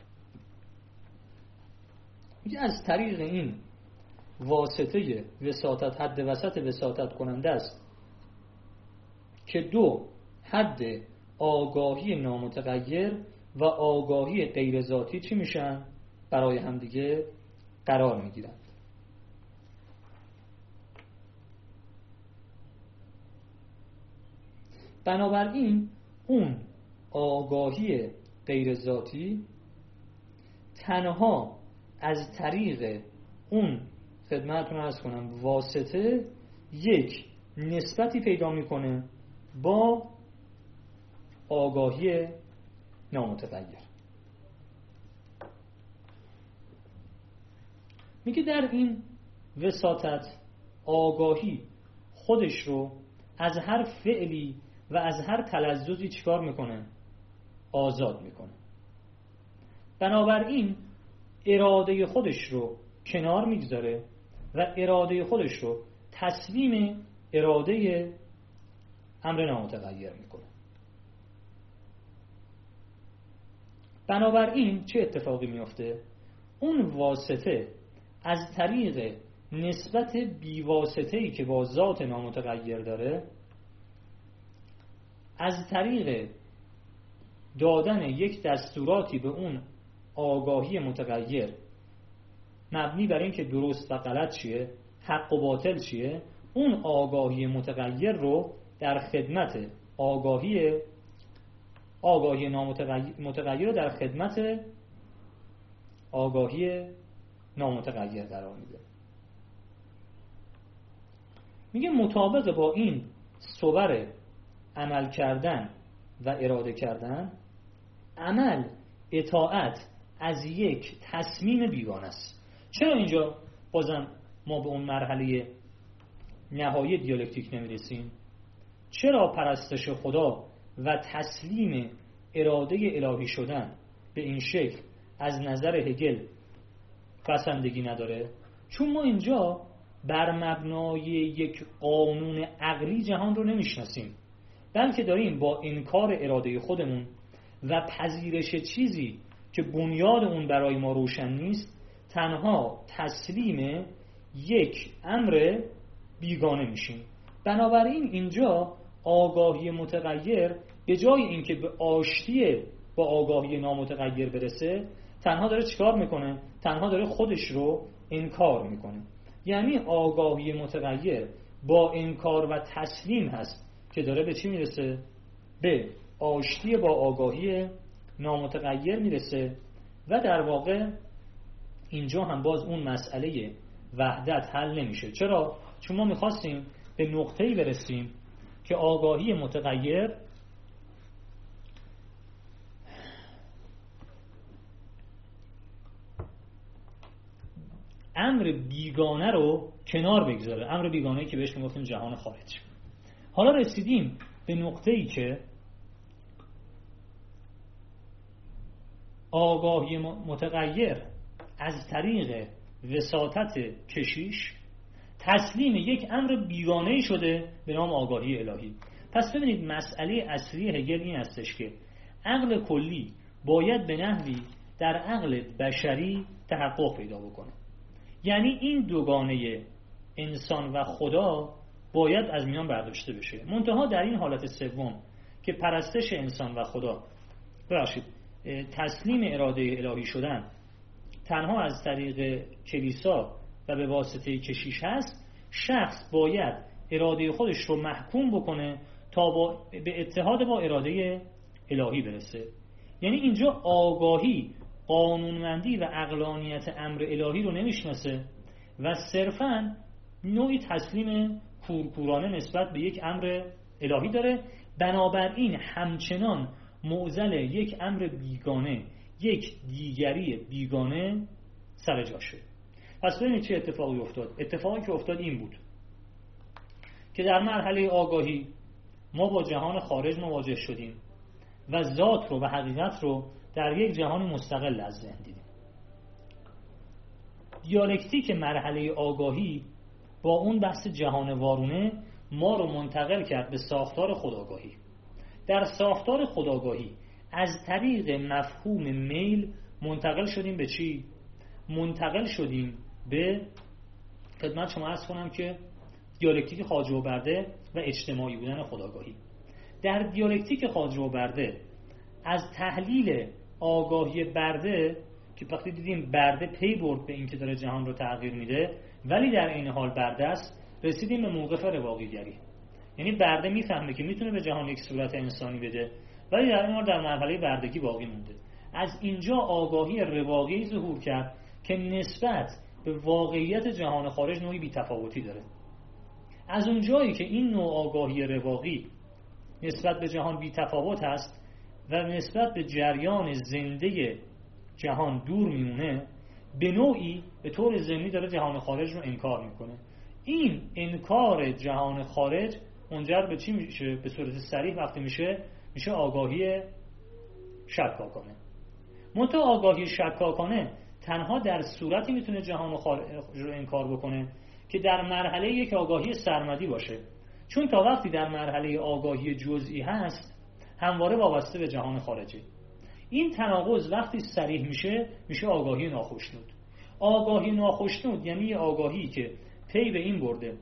میگه از طریق این واسطه وساطت، حد وسط وساطت کننده است که دو حد آگاهی نامتغیر و آگاهی غیر ذاتی چی میشن؟ برای همدیگه قرار میگیرن. بنابراین اون آگاهی غیر ذاتی تنها از طریق اون خدمتتون عرض کنم واسطه یک نسبتی پیدا میکنه با آگاهی نامتغیر. میگه در این وساطت آگاهی خودش رو از هر فعلی و از هر تلذذی چیکار میکنه؟ آزاد میکنه. بنابراین اراده خودش رو کنار میگذاره و اراده خودش رو تسلیم اراده امر نامتغیر میکنه. بنابراین چه اتفاقی میفته؟ اون واسطه از طریق نسبت بیواسطه‌ای که با ذات نامتغیر داره، از طریق دادن یک دستوراتی به اون آگاهی متغیر مبنی بر این که درست و غلط چیه، حق و باطل چیه، اون آگاهی متغیر رو در خدمت آگاهی نامتغیر رو در خدمت آگاهی نامتغیر قرار میده. میگه مطابق با این صور عمل کردن و اراده کردن، عمل اطاعت از یک تصمیم بیگانه است. چرا اینجا بازم ما به اون مرحله نهایی دیالکتیک نمیرسیم؟ چرا پرستش خدا و تسلیم اراده الهی شدن به این شکل از نظر هگل بسندگی نداره؟ چون ما اینجا بر مبنای یک قانون عقلی جهان رو نمیشناسیم، بلکه داریم با انکار اراده خودمون و پذیرش چیزی که بنیاد اون برای ما روشن نیست تنها تسلیم یک امر بیگانه میشیم. بنابراین اینجا آگاهی متغیر به جای اینکه به آشتی با آگاهی نامتغیر برسه، تنها داره چیکار میکنه؟ تنها داره خودش رو انکار میکنه. یعنی آگاهی متغیر با انکار و تسلیم هست که داره به چی میرسه؟ به آشتی با آگاهی نامتغیر میرسه. و در واقع اینجا هم باز اون مسئله وحدت حل نمیشه. چرا؟ چون ما میخواستیم به نقطه‌ای برسیم که آگاهی متغیر امر بیگانه رو کنار بگذاره، امر بیگانه‌ای که بهش میگفتیم جهان خارج. حالا رسیدیم به نقطه‌ای که آگاهی متغیر از طریق وساطت کشیش تسلیم یک امر بیگانه‌ای شده به نام آگاهی الهی. پس ببینید مسئله اصلی هگل این هستش که عقل کلی باید به نحوی در عقل بشری تحقق پیدا بکنه. یعنی این دوگانه انسان و خدا باید از میان برداشته بشه. منتها در این حالت سوم که پرستش انسان و خدا تسلیم اراده الهی شدن تنها از طریق کلیسا و به واسطه کشیش هست، شخص باید اراده خودش رو محکوم بکنه تا به اتحاد با اراده الهی برسه. یعنی اینجا آگاهی قانونمندی و عقلانیت امر الهی رو نمیشناسه و صرفاً نوعی تسلیم کورکورانه نسبت به یک امر الهی داره. بنابراین همچنان معضل یک امر بیگانه، یک دیگری بیگانه سر جاشه. پس ببینید چه اتفاقی افتاد. اتفاقی که افتاد این بود که در مرحله آگاهی ما با جهان خارج مواجه شدیم و ذات رو و حقیقت رو در یک جهان مستقل از ذهن دیدیم. دیالکتیک مرحله آگاهی با اون بحث جهان وارونه ما رو منتقل کرد به ساختار خودآگاهی. در ساختار خودآگاهی از طریق مفهوم میل منتقل شدیم به چی؟ منتقل شدیم به خدمت شما عرض کنم که دیالکتیک خواجه و برده و اجتماعی بودن خودآگاهی. در دیالکتیک خواجه و برده از تحلیل آگاهی برده که وقتی دیدیم برده پی برد به اینکه داره جهان رو تغییر میده ولی در این حال برده است، رسیدیم به موقف رواقیگری. یعنی برده میفهمه که میتونه به جهان یک صورت انسانی بده ولی در این حال در مرحله بردگی باقی مونده. از اینجا آگاهی رواقی ظهور کرد که نسبت به واقعیت جهان خارج نوعی بی‌تفاوتی داره. از اونجایی که این نوع آگاهی رواقی نسبت به جهان بی‌تفاوت هست و نسبت به جریان زنده جهان دور میمونه، به نوعی به طور ضمنی داره جهان خارج رو انکار میکنه. این انکار جهان خارج منجر به چی میشه؟ به صورت صریح وقتی میشه آگاهی شکاکانه. منتها آگاهی شکاکانه تنها در صورتی میتونه جهان خارج رو انکار بکنه که در مرحله یک آگاهی سرمدی باشه، چون تا وقتی در مرحله آگاهی جزئی هست همواره وابسته به جهان خارجی. این تناقض وقتی صریح میشه آگاهی ناخوشنود. آگاهی ناخوشنود یعنی آگاهی که پی به این برده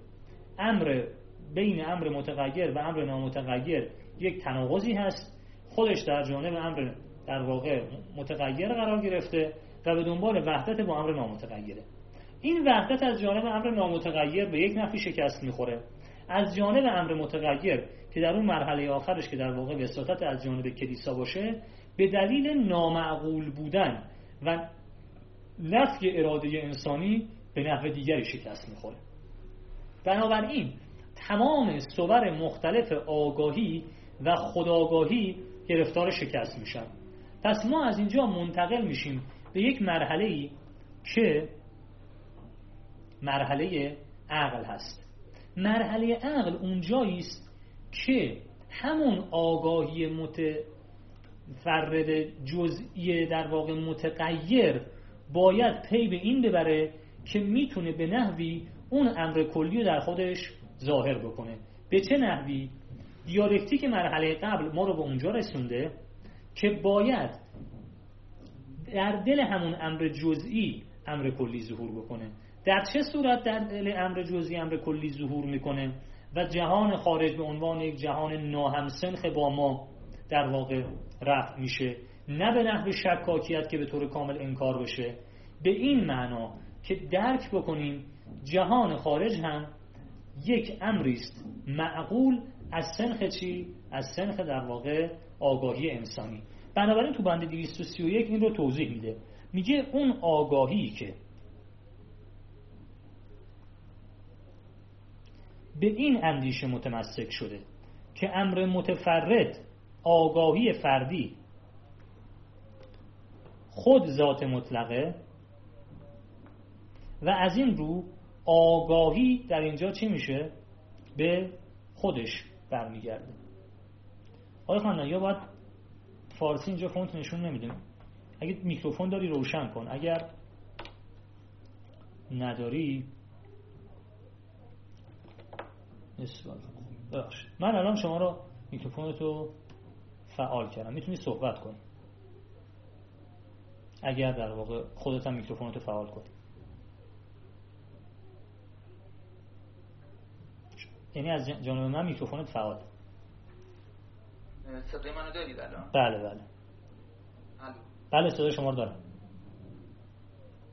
بین امر متغیر و امر نامتغیر یک تناقضی هست، خودش در جانب امر در واقع متغیر قرار گرفته و به دنبال وحدت با امر نامتغیره. این وحدت از جانب امر نامتغیر به یک نحوی شکست میخوره. از جانب امر متغیر که در اون مرحله آخرش که در واقع وساطت از جانب کلیسا باشه، به دلیل نامعقول بودن و نفی اراده انسانی به نحو دیگری شکست میخوره. بنابراین تمام صور مختلف آگاهی و خودآگاهی گرفتار شکست میشن. پس ما از اینجا منتقل میشیم به یک مرحله‌ای که مرحله عقل هست. مرحله عقل اونجایی است که همون آگاهی متفرد جزئی در واقع متغیر باید پی به این ببره که میتونه به نحوی اون امر کلی رو در خودش ظاهر بکنه. به چه نحوی؟ دیالکتیک مرحله قبل ما رو به اونجا رسونده که باید در دل همون امر جزئی امر کلی ظهور بکنه. در چه صورت در دل امر جزئی امر کلی ظهور میکنه و جهان خارج به عنوان یک جهان ناهمسنخ با ما در واقع رفع میشه، نه به نحو شکاکیت که به طور کامل انکار بشه، به این معنا که درک بکنیم جهان خارج هم یک امری است معقول از سنخ چی؟ از سنخ در واقع آگاهی انسانی. بنابراین تو بند 231 این رو توضیح میده. میگه اون آگاهی که به این اندیشه متمسک شده که امر متفرد آگاهی فردی خود ذات مطلقه و از این رو آگاهی در اینجا چی میشه؟ به خودش برمیگرده. آقای خواندن یا باید فارسی اینجا فونت نشون نمیدیم، اگه میکروفون داری روشن کن، اگر نداری من الان شما رو میکروفونتو فعال کردم، میتونی صحبت کنی اگر در واقع خودت هم میکروفونتو فعال کنی. یعنی از جانب من میکروفونت فعال. صدای منو دارید الان؟ بله بله. بله صدای شما رو دارم.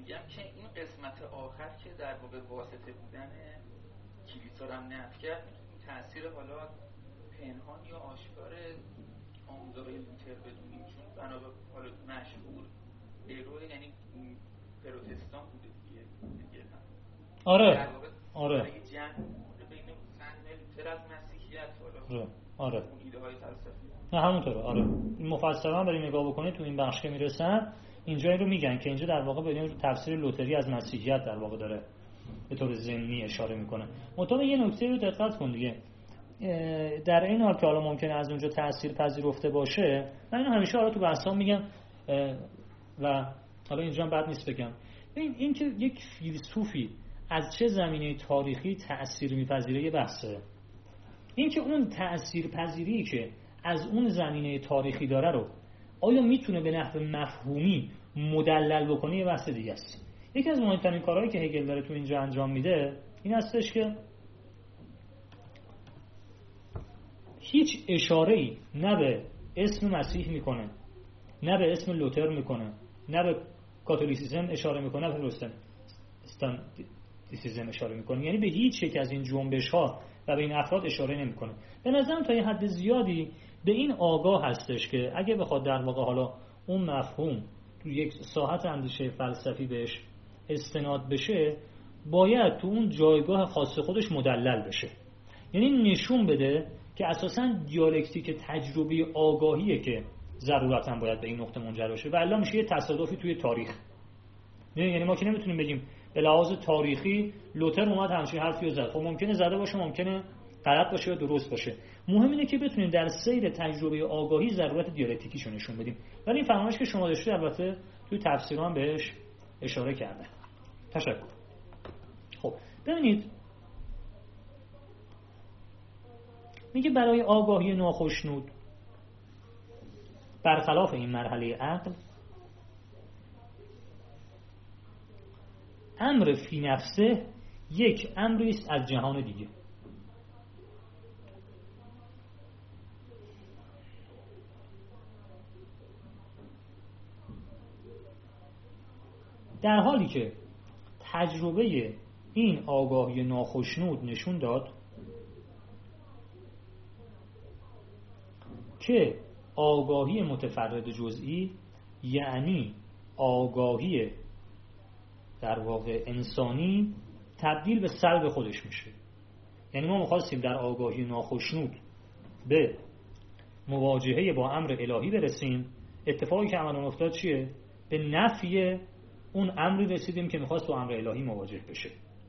میگم که این قسمت آخر که در واقع واسطه بودن کلیسا رو هم نفی کرد، تأثیر حالا پنهان یا آشکار آموزهای لوتر بدونیم، چون بنا به حالا مشهور ایرو یعنی پروتستان بوده دیگه. آره آره جنگ بین فهم لوتر از مسیحیت حالا آره اون ایده های فلسفی نه همونطوره. آره مفصلا برای نگاه بکنید تو این بخش که میرسن اینجا این رو میگن که اینجا در واقع به تفسیر لوتری از مسیحیت در واقع داره به طور ضمنی اشاره میکنه. مطابق یه نکته رو دقت کن دیگه، در این حال که حالا ممکنه از اونجا تأثیر پذیرفته باشه، من اینو همیشه حالا تو بحثام میگم و حالا اینجا هم بد نیست بگم، این که یک فیلسوفی از چه زمینه تاریخی تأثیر میپذیره یه بحثه. این که اون تأثیر پذیری که از اون زمینه تاریخی داره رو آیا میتونه به نحو مفهومی مدلل بکنه یه بحث دیگه است. یکی از مهمترین کارهایی که هگل داره تو اینجا انجام میده این هستش که هیچ اشاره‌ای نه به اسم مسیح میکنه، نه به اسم لوتر میکنه، نه به کاتولیسیسم اشاره میکنه، نه به پروتستانتیسم اشاره میکنه، یعنی به هیچ یک از این جنبش‌ها و به این افراد اشاره نمیکنه. به نظرم تا یه حد زیادی به این آگاه هستش که اگه بخواد در واقع حالا اون مفهوم تو یک ساحت اندیشه فلسفی بهش استناد بشه، باید تو اون جایگاه خاص خودش مدلل بشه، یعنی نشون بده که اساساً دیالکتیک تجربه آگاهیه که ضرورتاً باید به این نقطه منجر بشه و الا میشه یه تصادفی توی تاریخ. یعنی ما که نمیتونیم بگیم به لحاظ تاریخی لوتر اومد همچین حرفی رو زد. خب ممکنه زده باشه، ممکنه غلط باشه یا درست باشه. مهم اینه که بتونیم در سیر تجربه آگاهی ضرورت دیالکتیکیشو نشون بدیم. ولی این فرمایش که شما داشتید البته توی تفسیران بهش اشاره کرده. تشکر. خب ببینید میگه برای آگاهی ناخشنود برخلاف این مرحله عقل، امر فی نفسه یک امری است از جهان دیگه. در حالی که تجربه این آگاهی ناخشنود نشون داد که آگاهی متفرد جزئی یعنی آگاهی در واقع انسانی تبدیل به سلب خودش میشه. یعنی ما می‌خواستیم در آگاهی ناخشنود به مواجهه با امر الهی برسیم، اتفاقی که عملاً افتاد چیه؟ به نفی اون امری رسیدیم که می‌خواست با امر الهی مواجه بشه.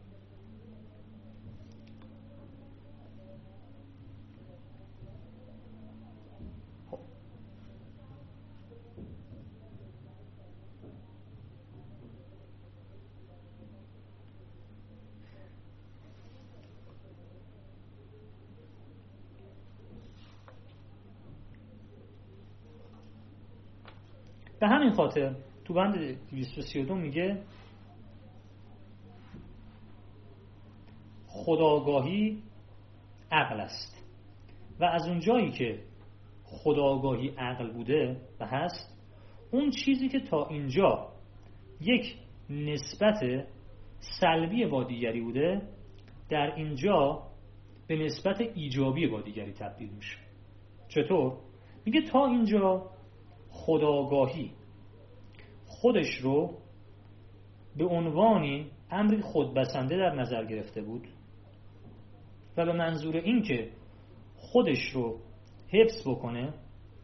به همین خاطر تو بند 232 میگه خودآگاهی عقل است و از اون جایی که خودآگاهی عقل بوده و هست، اون چیزی که تا اینجا یک نسبت سلبی با دیگری بوده در اینجا به نسبت ایجابی با دیگری تبدیل میشه. چطور؟ میگه تا اینجا خودآگاهی خودش رو به عنوانی امری خودبسنده در نظر گرفته بود و به منظور این که خودش رو حفظ بکنه،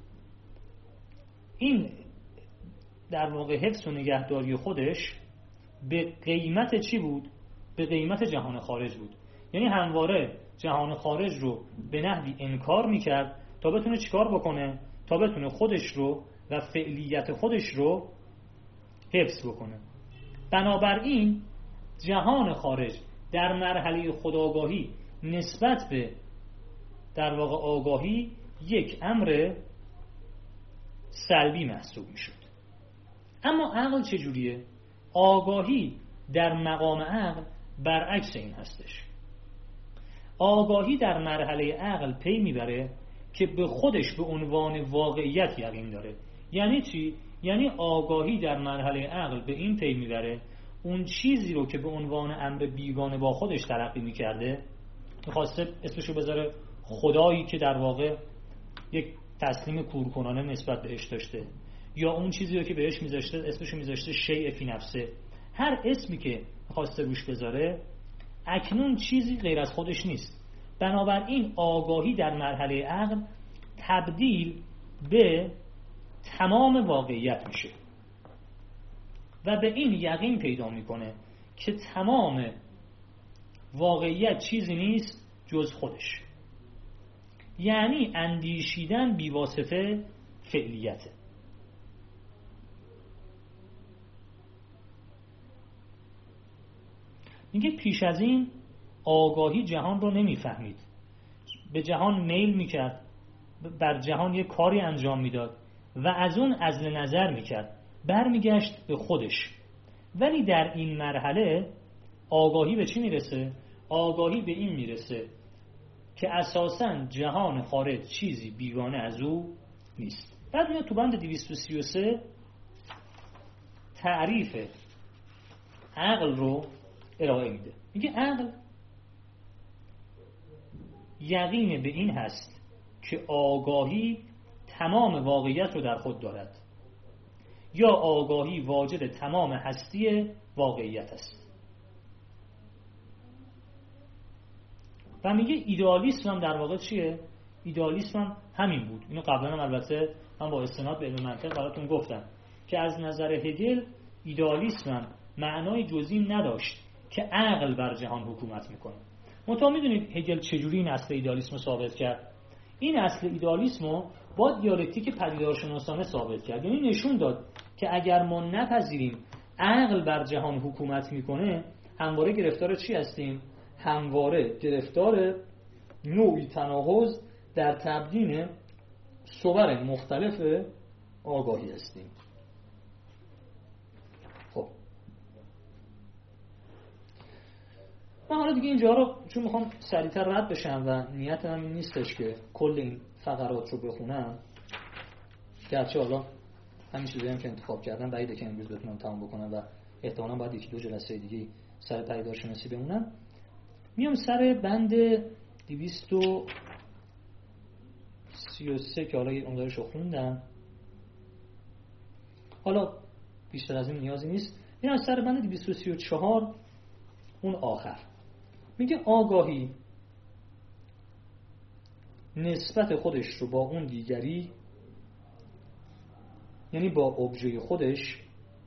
این در واقع حفظ و نگهداری خودش به قیمت چی بود؟ به قیمت جهان خارج بود. یعنی همواره جهان خارج رو به نحوی انکار میکرد تا بتونه چیکار بکنه؟ تا بتونه خودش رو و فعلیت خودش رو حفظ بکنه. بنابراین جهان خارج در مرحله خودآگاهی نسبت به در واقع آگاهی یک امر سلبی محسوب میشد. اما عقل چجوریه؟ آگاهی در مقام عقل برعکس این هستش. آگاهی در مرحله عقل پی میبره که به خودش به عنوان واقعیت یقین داره. یعنی چی؟ یعنی آگاهی در مرحله عقل به این پی میبره اون چیزی رو که به عنوان امر بیگانه با خودش تلقی میکرده، میخواسته اسمشو بذاره خدایی که در واقع یک تسلیم کورکنانه نسبت بهش داشته، یا اون چیزی رو که بهش میذاشته اسمشو میذاشته شیء فی نفسه، هر اسمی که خواسته روش بذاره اکنون چیزی غیر از خودش نیست. بنابراین آگاهی در مرحله عقل تبدیل به تمام واقعیت میشه و به این یقین پیدا میکنه که تمام واقعیت چیزی نیست جز خودش. یعنی اندیشیدن بیواسطه فعلیته. میگه پیش از این آگاهی جهان رو نمیفهمید، به جهان میل میکرد، بر جهان یک کاری انجام میداد و از اون عزل نظر میکرد، برمیگشت به خودش. ولی در این مرحله آگاهی به چی میرسه؟ آگاهی به این میرسه که اساساً جهان خارج چیزی بیگانه از او نیست. بعد میاد تو بند 233 تعریف عقل رو ارائه میده. میگه عقل یقین به این هست که آگاهی تمام واقعیت رو در خود دارد، یا آگاهی واجد تمام هستی واقعیت است. و میگه ایدئالیسم هم در واقع چیه؟ ایدئالیسم هم همین بود. اینو قبلا هم البته من با استناد به علم منطق براتون گفتم که از نظر هگل ایدئالیسم هم معنای جزئی نداشت که عقل بر جهان حکومت میکنه. منتها میدونید هگل چجوری این اصل ایدئالیسم رو ثابت کرد؟ این اصل ایدئالیسم رو با دیالکتیک پدیدارشناسانه ثابت کرد. یعنی نشون داد که اگر ما نپذیریم عقل بر جهان حکومت میکنه، همواره گرفتار چی هستیم؟ همواره گرفتار نوعی تناقض در تبیین صور مختلف آگاهی هستیم. خب من حالا دیگه اینجا رو چون میخوام سریعتر رد بشم و نیتم این نیستش که کل این فقرات رو بخونم، گرچه حالا همین چیزی هم که انتخاب کردم بعیده که امروز بتونم تمام بکنم و احتمالاً باید یکی دو جلسه دیگه سر پدیدارشناسی بمونم. میام سر بند 233 که حالا اون دارش رو خوندم، حالا بیشتر از این نیازی نیست. میام سر بند 234 اون آخر. میگه آگاهی نسبت خودش رو با اون دیگری، یعنی با ابژه خودش،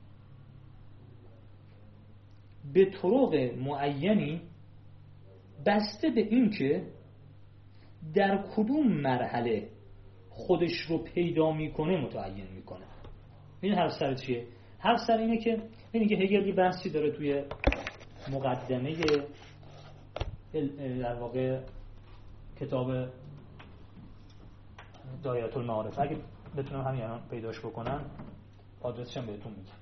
به طرق معینی بسته به این که در کدوم مرحله خودش رو پیدا میکنه متعین میکنه. این حرف سر چیه؟ حرف سر اینه که هگل یه بحثی داره توی مقدمه در واقع کتاب دایره المعارف، اگه بتونم همین الان پیداش بکنم آدرسش هم بهتون میگم.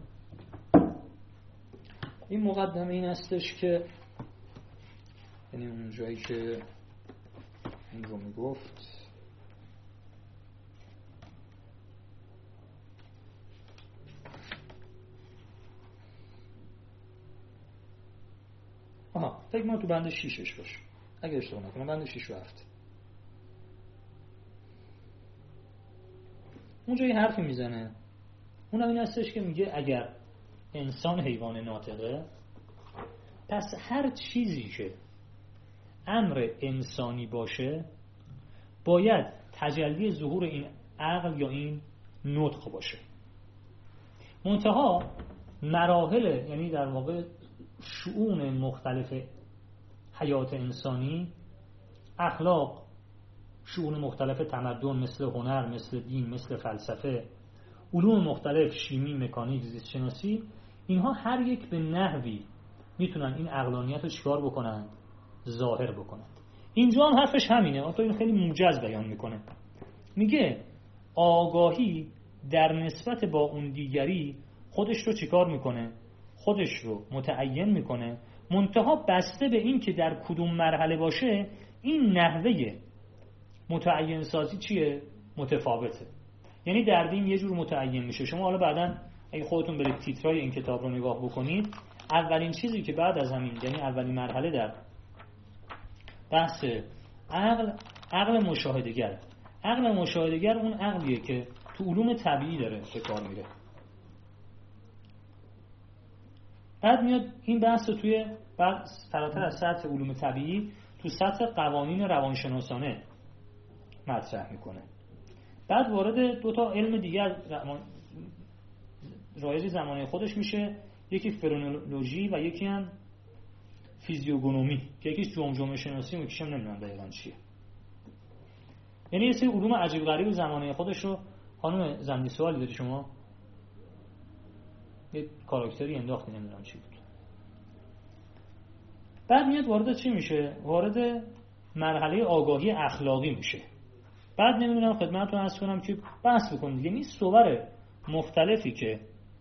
این مقدمه این هستش که یعنی اون جایی که این رو میگفت فکر من تو بند 6ش باشه اگه اشتباه نکنم، بند 6 و 7 اونجا یه حرفی میزنه. اونم این هستش که میگه اگر انسان حیوان ناطقه، پس هر چیزی که امر انسانی باشه باید تجلی ظهور این عقل یا این نطق باشه. منتها مراحل، یعنی در واقع شؤون مختلف حیات انسانی، اخلاق، شؤون مختلف تمدن مثل هنر، مثل دین، مثل فلسفه، علوم مختلف، شیمی، مکانیک، زیست شناسی، اینها هر یک به نحوی میتونن این عقلانیت رو چیکار بکنن؟ ظاهر بکنن. اینجا هم حرفش همینه، اون این خیلی موجز بیان میکنه. میگه آگاهی در نسبت با اون دیگری خودش رو چیکار میکنه؟ خودش رو متعین میکنه، منتها بسته به این که در کدوم مرحله باشه این نحوه متعین سازی چیه؟ متفاوته. یعنی در دین یه جور متعین میشه. شما حالا بعداً اگه خودتون برید تیترای این کتاب رو نگاه بکنید، اولین چیزی که بعد از همین، یعنی اولین مرحله در بحث عقل مشاهده‌گر. عقل مشاهده‌گر اون عقلیه که تو علوم طبیعی داره به کار میره. بعد میاد این بحث رو توی فراتر از سطح علوم طبیعی تو سطح قوانین روانشناسانه مطرح میکنه. بعد وارد دو تا علم دیگر رایج زمانه خودش میشه، یکی فرنولوژی و یکی هم فیزیوگنومی که یکیش جمجمه شناسی و یکیش هم نمیدونم دقیقاً چیه. یعنی یه سری علوم عجیب غریب زمانه خودش رو. خانم زمینی سوالی داری شما؟ یه کاراکتری انداختی نمیدونم چی بود. بعد میاد وارد چی میشه؟ وارد مرحله آگاهی اخلاقی میشه. بعد نمیدونم خدمتتون عرض کنم که بحث بکنید دیگه این صور مختلفی که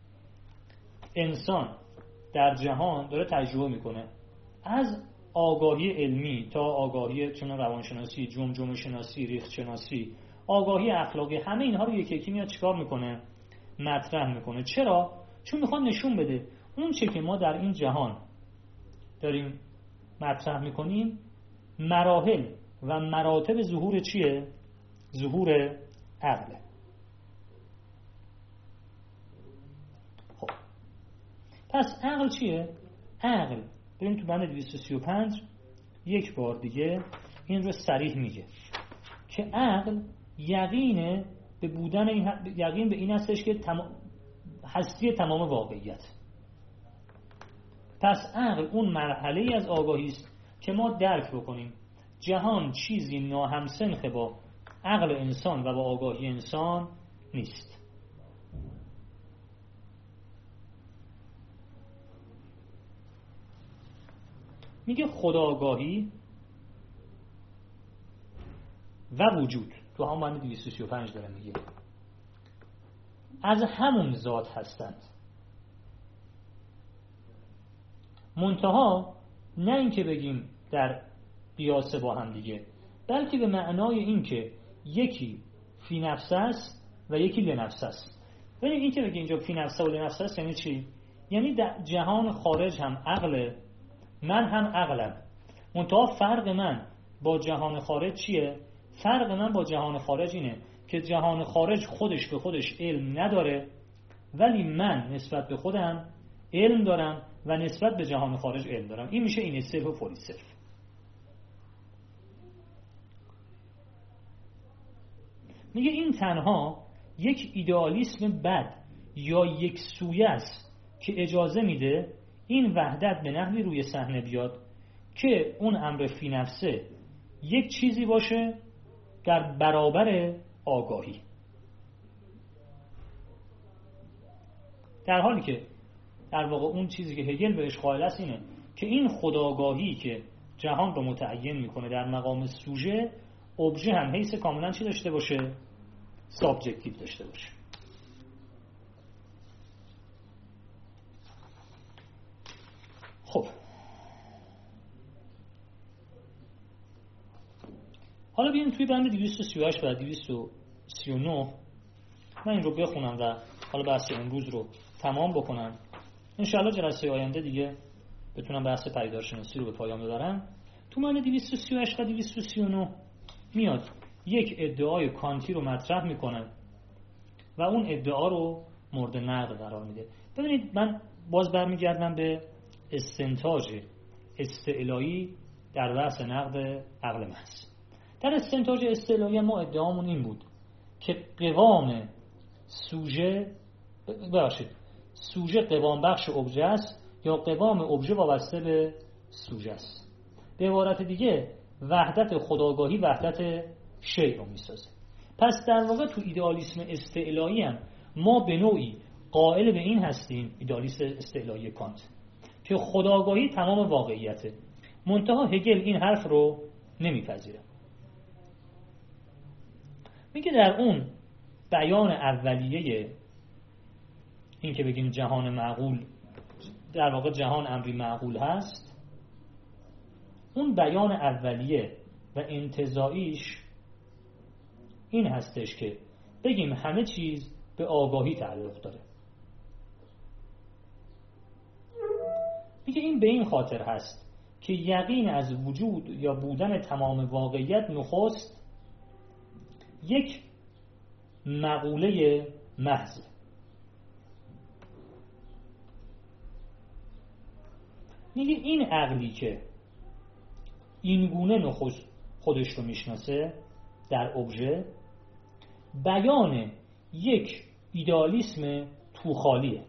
انسان در جهان داره تجربه میکنه، از آگاهی علمی تا آگاهی چون روانشناسی، جمجمه شناسی، ریخت شناسی، آگاهی اخلاقی، همه اینها رو یکی یکی میاد چیکار میکنه؟ مطرح میکنه. چرا؟ چون میخواد نشون بده اون چه که ما در این جهان داریم مطرح میکنیم مراحل و مراتب ظهور چیه؟ ظهور عقله. خب پس عقل چیه؟ عقل بریم تو بند 235 یک بار دیگه این رو صریح میگه که عقل یقین به این هستش که هستی تمام واقعیت. پس عقل اون مرحله از آگاهی است که ما درک بکنیم جهان چیزی ناهمسنخ با عقل انسان و با آگاهی انسان نیست. میگه خودآگاهی و وجود تو هم بند 235 داره میگه از همون ذات هستند، منتها نه اینکه بگیم در قیاس با هم دیگه، بلکه به معنای این که یکی فی نفسه است و یکی لنفسه است. ببینید این که بگیم اینجا فی نفسه و لنفسه است یعنی چی؟ یعنی در جهان خارج هم عقله، من هم عقلم، منتها فرق من با جهان خارج چیه؟ فرق من با جهان خارج اینه که جهان خارج خودش به خودش علم نداره، ولی من نسبت به خودم علم دارم و نسبت به جهان خارج علم دارم. این میشه این سلف و فوری سلف. میگه این تنها یک ایدئالیسم بد یا یک سویه است که اجازه میده این وحدت به نحوی روی صحنه بیاد که اون امر فی نفسه یک چیزی باشه در برابر آگاهی، در حالی که در واقع اون چیزی که هگل بهش قائل است اینه که این خودآگاهی که جهان رو متعین میکنه در مقام سوژه، ابژه هم حیث کاملا چی داشته باشه؟ سابجکتیو داشته باشه. خب حالا بیایم توی بند 238 و 239 من این رو بخونم و حالا بحث امروز رو تمام بکنم. انشاءالله جلسه آینده دیگه بتونم بحث پدیدارشناسی رو به پایان ببرم. تو بند 238 و 239 میاد یک ادعای کانتی رو مطرح میکنه و اون ادعا رو مورد نقد قرار میده. ببینید من باز برمیگردم به استنتاج استعلایی در بحث نقد عقل محض. در استنتاج استعلایی ما ادعامون این بود که قوام سوژه قوام بخش ابژه است یا قوام ابژه وابسته به سوژه است. به عبارت دیگه وحدت خودآگاهی وحدت شیء رو میسازه. پس در واقع تو ایدئالیسم استعلایی هم ما به نوعی قائل به این هستیم، ایدئالیسم استعلایی کانت، که خودآگاهی تمام واقعیته. منتها هگل این حرف رو نمیپذیره. میگه در اون بیان اولیه این که بگیم جهان معقول در واقع جهان امری معقول هست، اون بیان اولیه و انتزاعیش این هستش که بگیم همه چیز به آگاهی تعلق داره. میگه این به این خاطر هست که یقین از وجود یا بودن تمام واقعیت نخست یک مقوله محض. میگه این عقلی که این گونه نخست خودش رو میشناسه در ابژه، بیان یک ایدالیسم توخالیه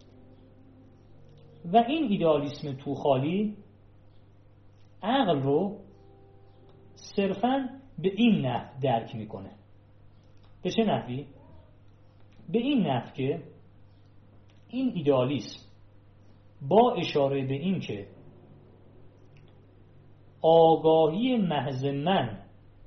و این ایدالیسم توخالی عقل رو صرفاً به این نحو درک میکنه. به چه نحوی؟ به این نحو که این ایدالیسم با اشاره به این که آگاهی محض من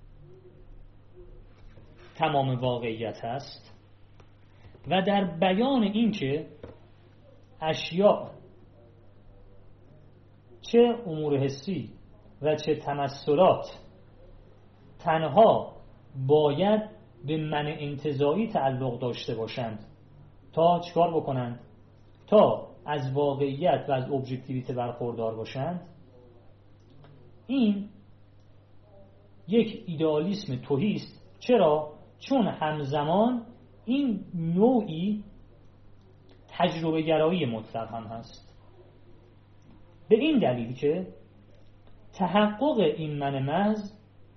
تمام واقعیت است و در بیان این که اشیاء چه امور حسی و چه تمثلات تنها باید به من انتزاعی تعلق داشته باشند تا چیکار بکنند؟ تا از واقعیت و از ابژکتیویته برخوردار باشند. این یک ایدئالیسم تهی است. چرا؟ چون همزمان این نوعی تجربه گرایی مطلق هم هست. به این دلیل که تحقق این من محض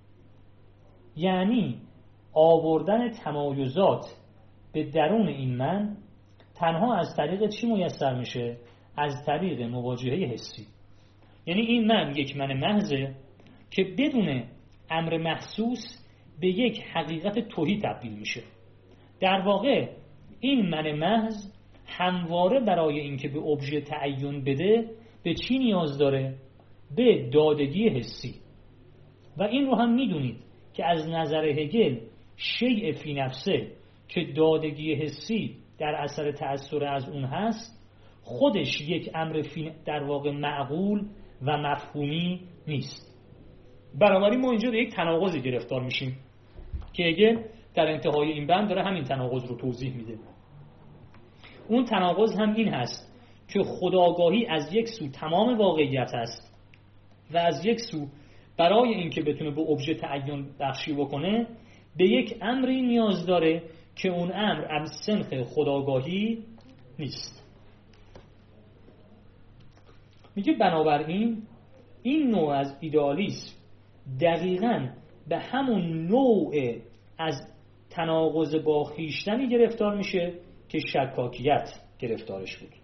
یعنی آوردن تمایزات به درون این من تنها از طریق چی میسر میشه؟ از طریق مواجهه حسی. یعنی این من یک من محضه که بدون امر محسوس به یک حقیقت تهی تبدیل میشه. در واقع این من محض همواره برای اینکه به ابژه تعین بده به چی نیاز داره؟ به دادگی حسی. و این رو هم میدونید که از نظر هگل شیء فی نفسه که دادگی حسی در اثر تأثیر از اون هست خودش یک امر در واقع معقول و مفهومی نیست. بنابراین ما اینجا به یک تناقضی گرفتار میشیم که هگل در انتهای این بند داره همین تناقض رو توضیح میده. اون تناقض هم این هست که خودآگاهی از یک سو تمام واقعیت است و از یک سو برای اینکه بتونه به ابژه تعین بخشی بکنه به یک امری نیاز داره که اون امر از سنخ خودآگاهی نیست. میگه بنابراین این نوع از ایدئالیسم دقیقاً به همون نوع از تناقض با خویشتنی گرفتار میشه که شکاکیت گرفتارش بود.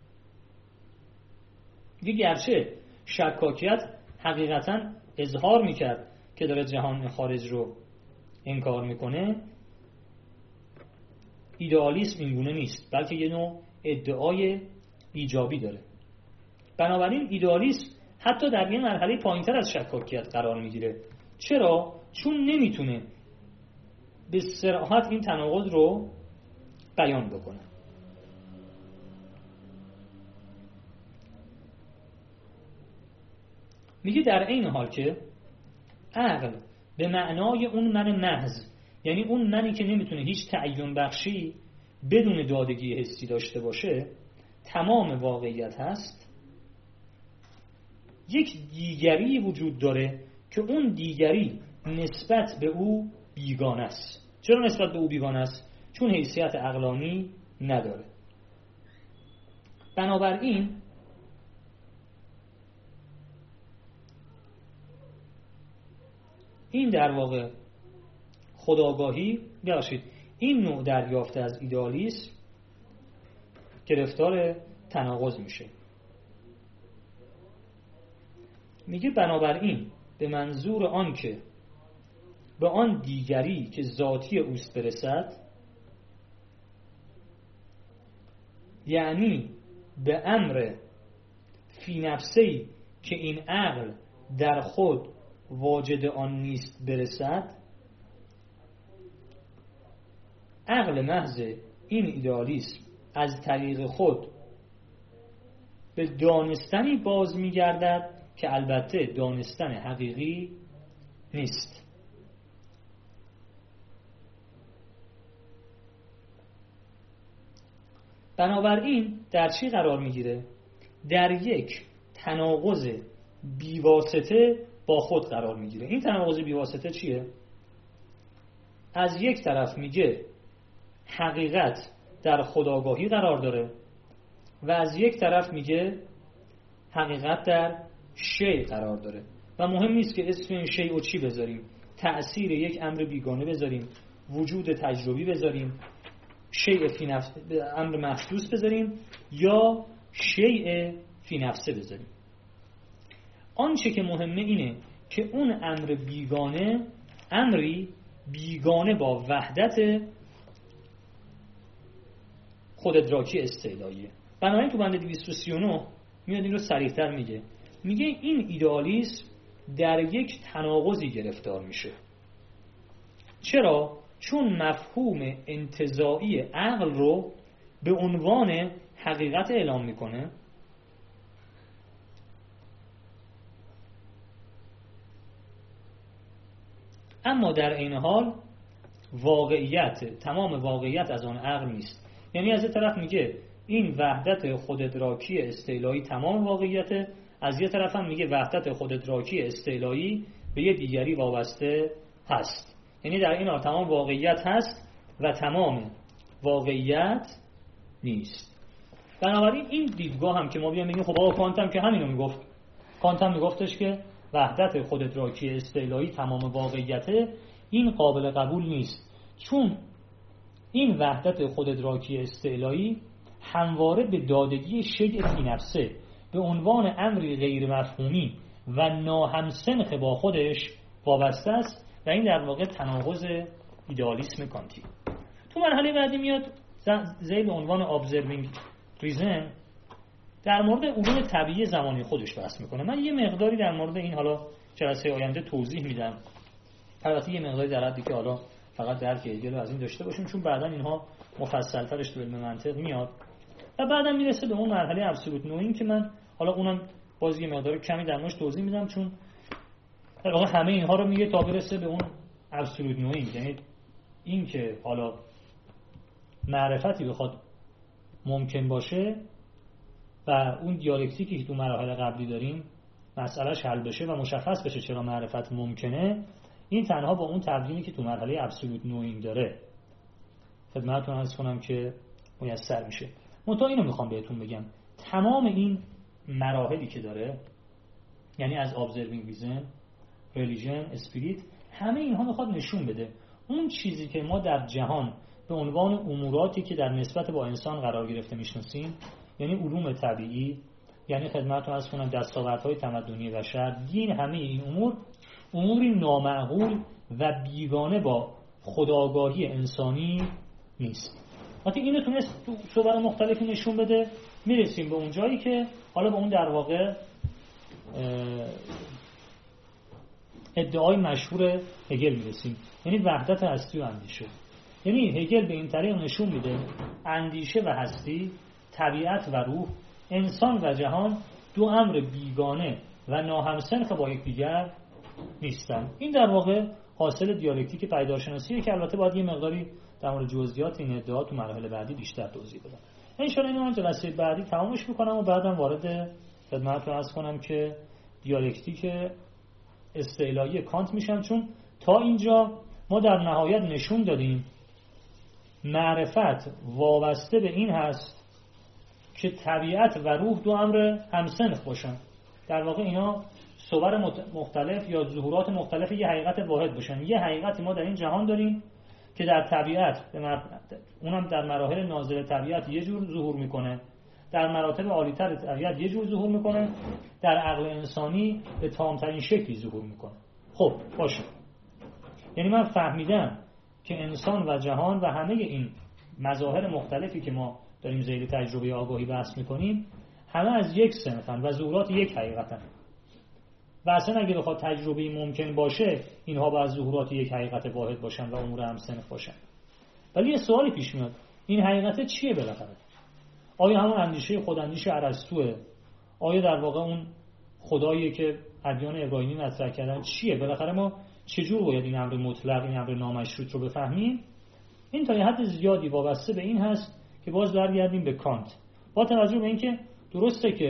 دیگه گرچه شکاکیت حقیقتاً اظهار میکرد که داره جهان خارج رو انکار میکنه، ایدئالیسم اینگونه نیست، بلکه یه نوع ادعای ایجابی داره. بنابراین ایدئالیسم حتی در یه مرحله پایینتر از شکاکیت قرار میگیره. چرا؟ چون نمیتونه به صراحت این تناقض رو بیان بکنه. میگه در این حال که عقل به معنای اون من محض، یعنی اون منی که نمیتونه هیچ تعین بخشی بدون دادگی حسی داشته باشه، تمام واقعیت هست، یک دیگری وجود داره که اون دیگری نسبت به او بیگانه است. چرا نسبت به او بیگانه است؟ چون حیثیت عقلانی نداره. بنابراین این در واقع خودآگاهی، ببخشید این نوع دریافت از ایدئالیسم گرفتار تناقض میشه. میگه بنابراین به منظور آن که به آن دیگری که ذاتی اوست برسد، یعنی به امر فی نفسی که این عقل در خود واجد آن نیست برسد، عقل محض این ایدئالیسم از طریق خود به دانستنی باز می‌گردد که البته دانستن حقیقی نیست. بنابراین در چی قرار میگیره؟ در یک تناقض بیواسطه با خود قرار میگیره. این تناقض بیواسطه چیه؟ از یک طرف میگه حقیقت در خودآگاهی قرار داره و از یک طرف میگه حقیقت در شیء قرار داره و مهم نیست که اسم این شیء رو چی بذاریم، تأثیر یک امر بیگانه بذاریم، وجود تجربی بذاریم، شیء فی نفس امر محسوس بذاریم یا شیء فی نفسه بذاریم. آنچه که مهمه اینه که اون امر بیگانه امری بیگانه با وحدت خودادراکی استعلاییه. بنابراین تو بند 239 میاد این رو صریح‌تر میگه این ایدئالیسم در یک تناقضی گرفتار میشه. چرا؟ چون مفهوم انتزاعی عقل رو به عنوان حقیقت اعلام میکنه اما در این حال تمام واقعیت از آن عقل نیست. یعنی از یه طرف میگه این وحدت خودادراکی استعلایی تمام واقعیته، از یه طرف هم میگه وحدت خودادراکی استعلایی به یه دیگری وابسته هست. یعنی در این حال تمام واقعیت هست و تمام واقعیت نیست. بنابراین این دیدگاه هم که ما بیان بگیم خب آقا کانت هم که همینو میگفت، کانت هم میگفتش که وحدت خودادراکی استعلایی تمام واقعیته، این قابل قبول نیست، چون این وحدت خودادراکی استعلایی همواره به دادگی شیء فی نفسه به عنوان امری غیر مفهومی و ناهمسنخ با خودش وابسته است و این در واقع تناقض ایدئالیسم کانتی. تو مرحله بعدی میاد ذیل عنوان observing reason در مورد علوم طبیعی زمانی خودش بحث میکنه. من یه مقداری در مورد این حالا جلسه آینده توضیح میدم، البته یه مقداری در حدی که حالا فقط درک هگل رو از این داشته باشیم، چون بعدا اینها مفصل‌ترش تو علم منطق میاد و بعدا میرسه به اون مرحله ابسولوت نوئینگ که من حالا اونم باز یه مقدار کمی در موردش توضیح میدم، چون در واقع همه اینها رو میگه تا برسه به اون ابسولوت نوئینگ. یعنی این که حالا معرفتی بخواد ممکن باشه و اون دیالکتیکی که تو مراحل قبلی داریم مسئلهش حل بشه و مشخص بشه چرا معرفت ممکنه، این تنها با اون تبیینی که تو مرحله ابسولوت نوئینگ داره خدمتتون عرض کنم که میسر میشه. منتها اینو میخوام بهتون بگم، تمام این مراحلی که داره، یعنی از observing reason، religion، spirit، همه اینها میخواد نشون بده اون چیزی که ما در جهان به عنوان اموراتی که در نسبت با انسان قرار گرفته میشناسیم، یعنی علوم طبیعی، یعنی خدمتتون عرض کنم دستاوردهای تمدنی بشر، دین، همه این اموری نامعقول و بیگانه با خودآگاهی انسانی نیست. وقتی اینو تونست تو صور مختلفی نشون بده، میرسیم به اون جایی که حالا به اون در واقع ادعای مشهور هگل میرسیم، یعنی وحدت هستی و اندیشه. یعنی هگل به این طریق نشون میده اندیشه و هستی، طبیعت و روح، انسان و جهان دو امر بیگانه و ناهمسنخ با یکدیگر نیستن. این در واقع حاصل دیالکتیک پیداشناسیه که البته باید یه مقداری در مورد جزئیات این ادعا تو مرحله بعدی بیشتر توضیح بدم. ان شاء الله اینو من جلسه بعدی تمامش میکنم و بعدم وارد خدمتتون عرض کنم که دیالکتیک استعلایی کانت میشم، چون تا اینجا ما در نهایت نشون دادیم معرفت وابسته به این هست که طبیعت و روح دو امر همسنخ باشن. در واقع اینا صور مختلف یا ظهورات مختلف یه حقیقت واحد باشن. یه حقیقتی ما در این جهان داریم که در طبیعت اونم در مراحل نازل طبیعت یه جور ظهور میکنه، در مراتب عالی‌تر طبیعت یه جور ظهور میکنه، در عقل انسانی به تام‌ترین شکلی ظهور میکنه. خب باشه، یعنی من فهمیدم که انسان و جهان و همه این مظاهر مختلفی که ما داریم ذیل تجربه آگاهی بحث میکنیم همه از یک صنفن و ظهورات یک حقیقتن و اصلا اگه بخواد تجربه ممکن باشه اینها باید ظهورات یک حقیقت واحد باشن و امور هم صنف باشن. ولی یه سوالی پیش میاد، این حقیقت چیه بالاخره؟ آیا همون اندیشه خوداندیش ارسطوئه؟ آیا در واقع اون خداییه که ادیان ابراهیمی مطرح کردن چیه؟ بالاخره ما چجور باید این امر مطلق، این امر نامشروط رو بفهمیم؟ این تا یه حد زیادی وابسته به این هست که باز برگردیم به کانت، با توجه به اینکه درسته که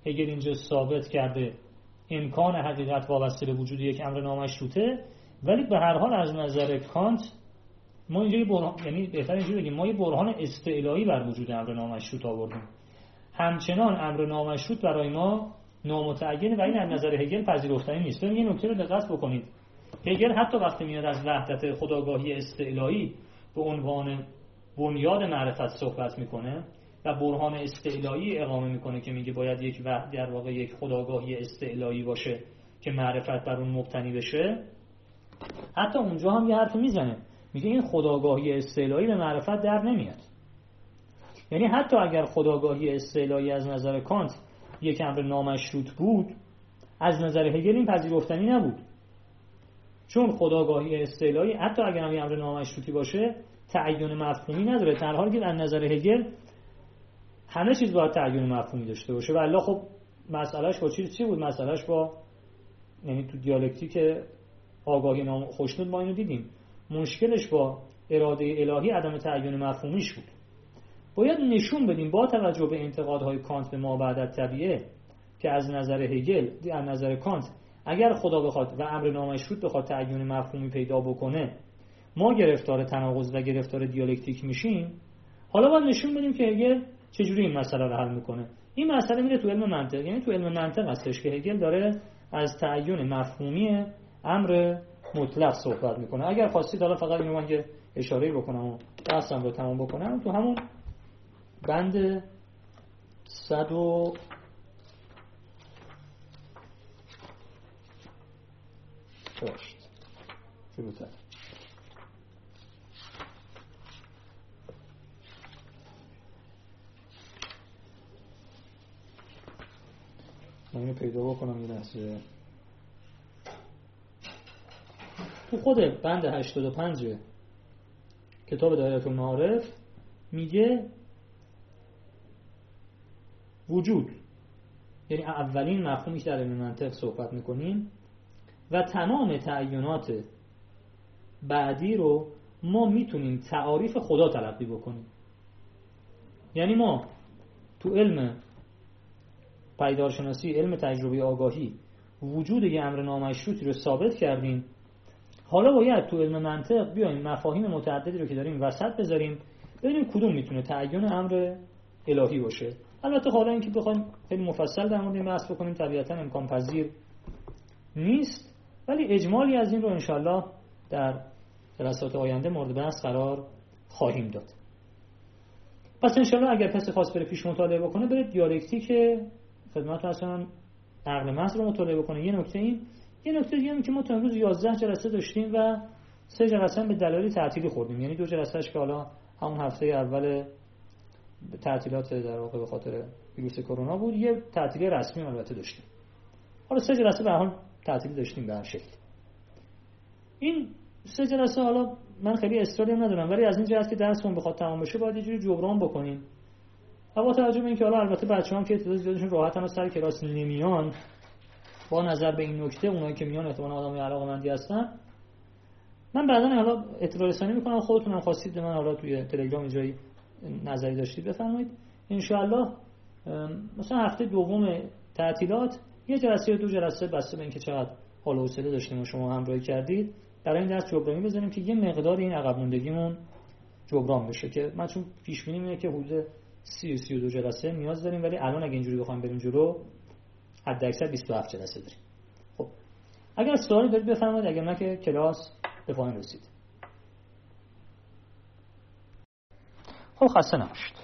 هگل اینجا ثابت کرده امکان حقیقت وابسته به وجود یک امر نامشروطه، ولی به هر حال از نظر کانت ما اینجا یعنی بهتر اینجوری بگیم ما یه برهان استعلایی بر وجود امر نامشروط آوردیم. همچنان امر نامشروط برای ما نامتعین و این از نظر هگل پذیرفتنی نیست. یه نکته رو دقت بکنید، هگل حتی وقتی میاد از وحدت خودآگاهی استعلایی به عنوان بنیاد معرفت صحبت میکنه و برهان استعلایی اقامه میکنه که میگه باید یک در واقع یک خودآگاهی استعلایی باشه که معرفت بر اون مبتنی بشه، حتی اونجا هم یه حرف میزنه، میگه این خودآگاهی استعلایی به معرفت در نمیاد. یعنی حتی اگر خودآگاهی استعلایی از نظر کانت یک امر نامشروط بود، از نظر هگل این پذیرفتنی نبود، چون خودآگاهی استعلایی حتی اگر هم امر نامشروطی باشه تعین مفهومی نداره، در حالی که از نظر هگل همه چیز باید تعین مفهومی داشته باشه. والله خب مسئلهش با چی بود؟ مسئلهش با یعنی تو دیالکتیک آگاهی خوشنود ما اینو دیدیم، مشکلش با اراده الهی عدم تعین مفهومیش بود. باید نشون بدیم با توجه به انتقادهای کانت به ما بعد از طبیعه که از نظر هگل، از نظر کانت اگر خدا بخواد و امر نامشروط بخواد تعین مفهومی پیدا بکنه ما گرفتار تناقض و گرفتار دیالکتیک میشیم. حالا باید نشون بدیم که هگل چجوری این مسئله رو حل میکنه. این مسئله میره تو علم منطق، یعنی تو علم منطق هستش که هگل داره از تعین مفهومی امر مطلق صحبت میکنه. اگر خواستید حالا فقط اینو من که اشاره بکنم و بحثم رو تمام بکنم، تو همون بند 100 جلوتر من اینو پیدا بکنم یه لحظه. تو خود بند 85 کتاب دایره المعارف میگه وجود، یعنی اولین مفهومی که در علم منطق صحبت میکنیم و تمام تعینات بعدی رو ما میتونیم تعاریف خدا تلقی بکنیم. یعنی ما تو علم پدیدارشناسی، علم تجربه آگاهی، وجود یه امر نامشروطی رو ثابت کردیم. حالا باید تو علم منطق بیایم مفاهیم متعددی رو که داریم وسط بذاریم، ببینیم کدوم میتونه تعین امر الهی باشه. البته حالا اینکه بخوایم خیلی مفصل در مورد این بحث بکنیم طبیعتا امکان پذیر نیست، ولی اجمالی از این رو انشالله در جلسات آینده مورد بحث قرار خواهیم داد. پس انشالله اگر کسی خواست بره پیش مطالعه بکنه، بره دیالکتیک خدمت اصلا عقل محض رو مطالعه بکنه. یه نکته دیگه هم که ما تا امروز 11 جلسه داشتیم و 3 جلسه به دلایل تعطیلی خوردیم، یعنی 2 جلسهش که حالا همون هفته اول تعطیلات در واقع به خاطر ویروس کرونا بود، یه تعطیلی رسمی البته داشتیم. حالا 3 جلسه به هر حال تعطیلی داشتیم به هر شکل. این 3 جلسه حالا من خیلی اصراری ندارم، ولی از این جهت که درسمون بخواد تمام بشه باید یه جوری جبران بکنیم. و با توجه به اینکه حالا البته بچه‌هام که تعداد زیادشون راحتن و سر کلاس نمیان، با نظر به این نکته اونایی که میان احتمالاً آدمای علاقه‌مندی هستن، من بعداً حالا اطلاع رسانی میکنم. خودتون هم خواستید من حالا توی تلگرام اینجایی نظری داشتید بفرمایید. ان شاءالله مثلا هفته دوم تعطیلات یه جلسه یا 2 جلسه بسته به اینکه چقدر حال و حوصله داشتیم و شما همراهی کردید برای این درس جبرانی بزنیم که یه مقدار این عقب موندگیمون جبران بشه، که من چون پیش بینی اینه که حدود 32 جلسه نیاز داریم، ولی الان اگه اینجوری بخوایم بریم جلو حد اکثر 27 جلسه داریم. خب اگر سوالی دارید بفرمایید، اگر نه که کلاس به پایان رسید. خب خسته نباشید.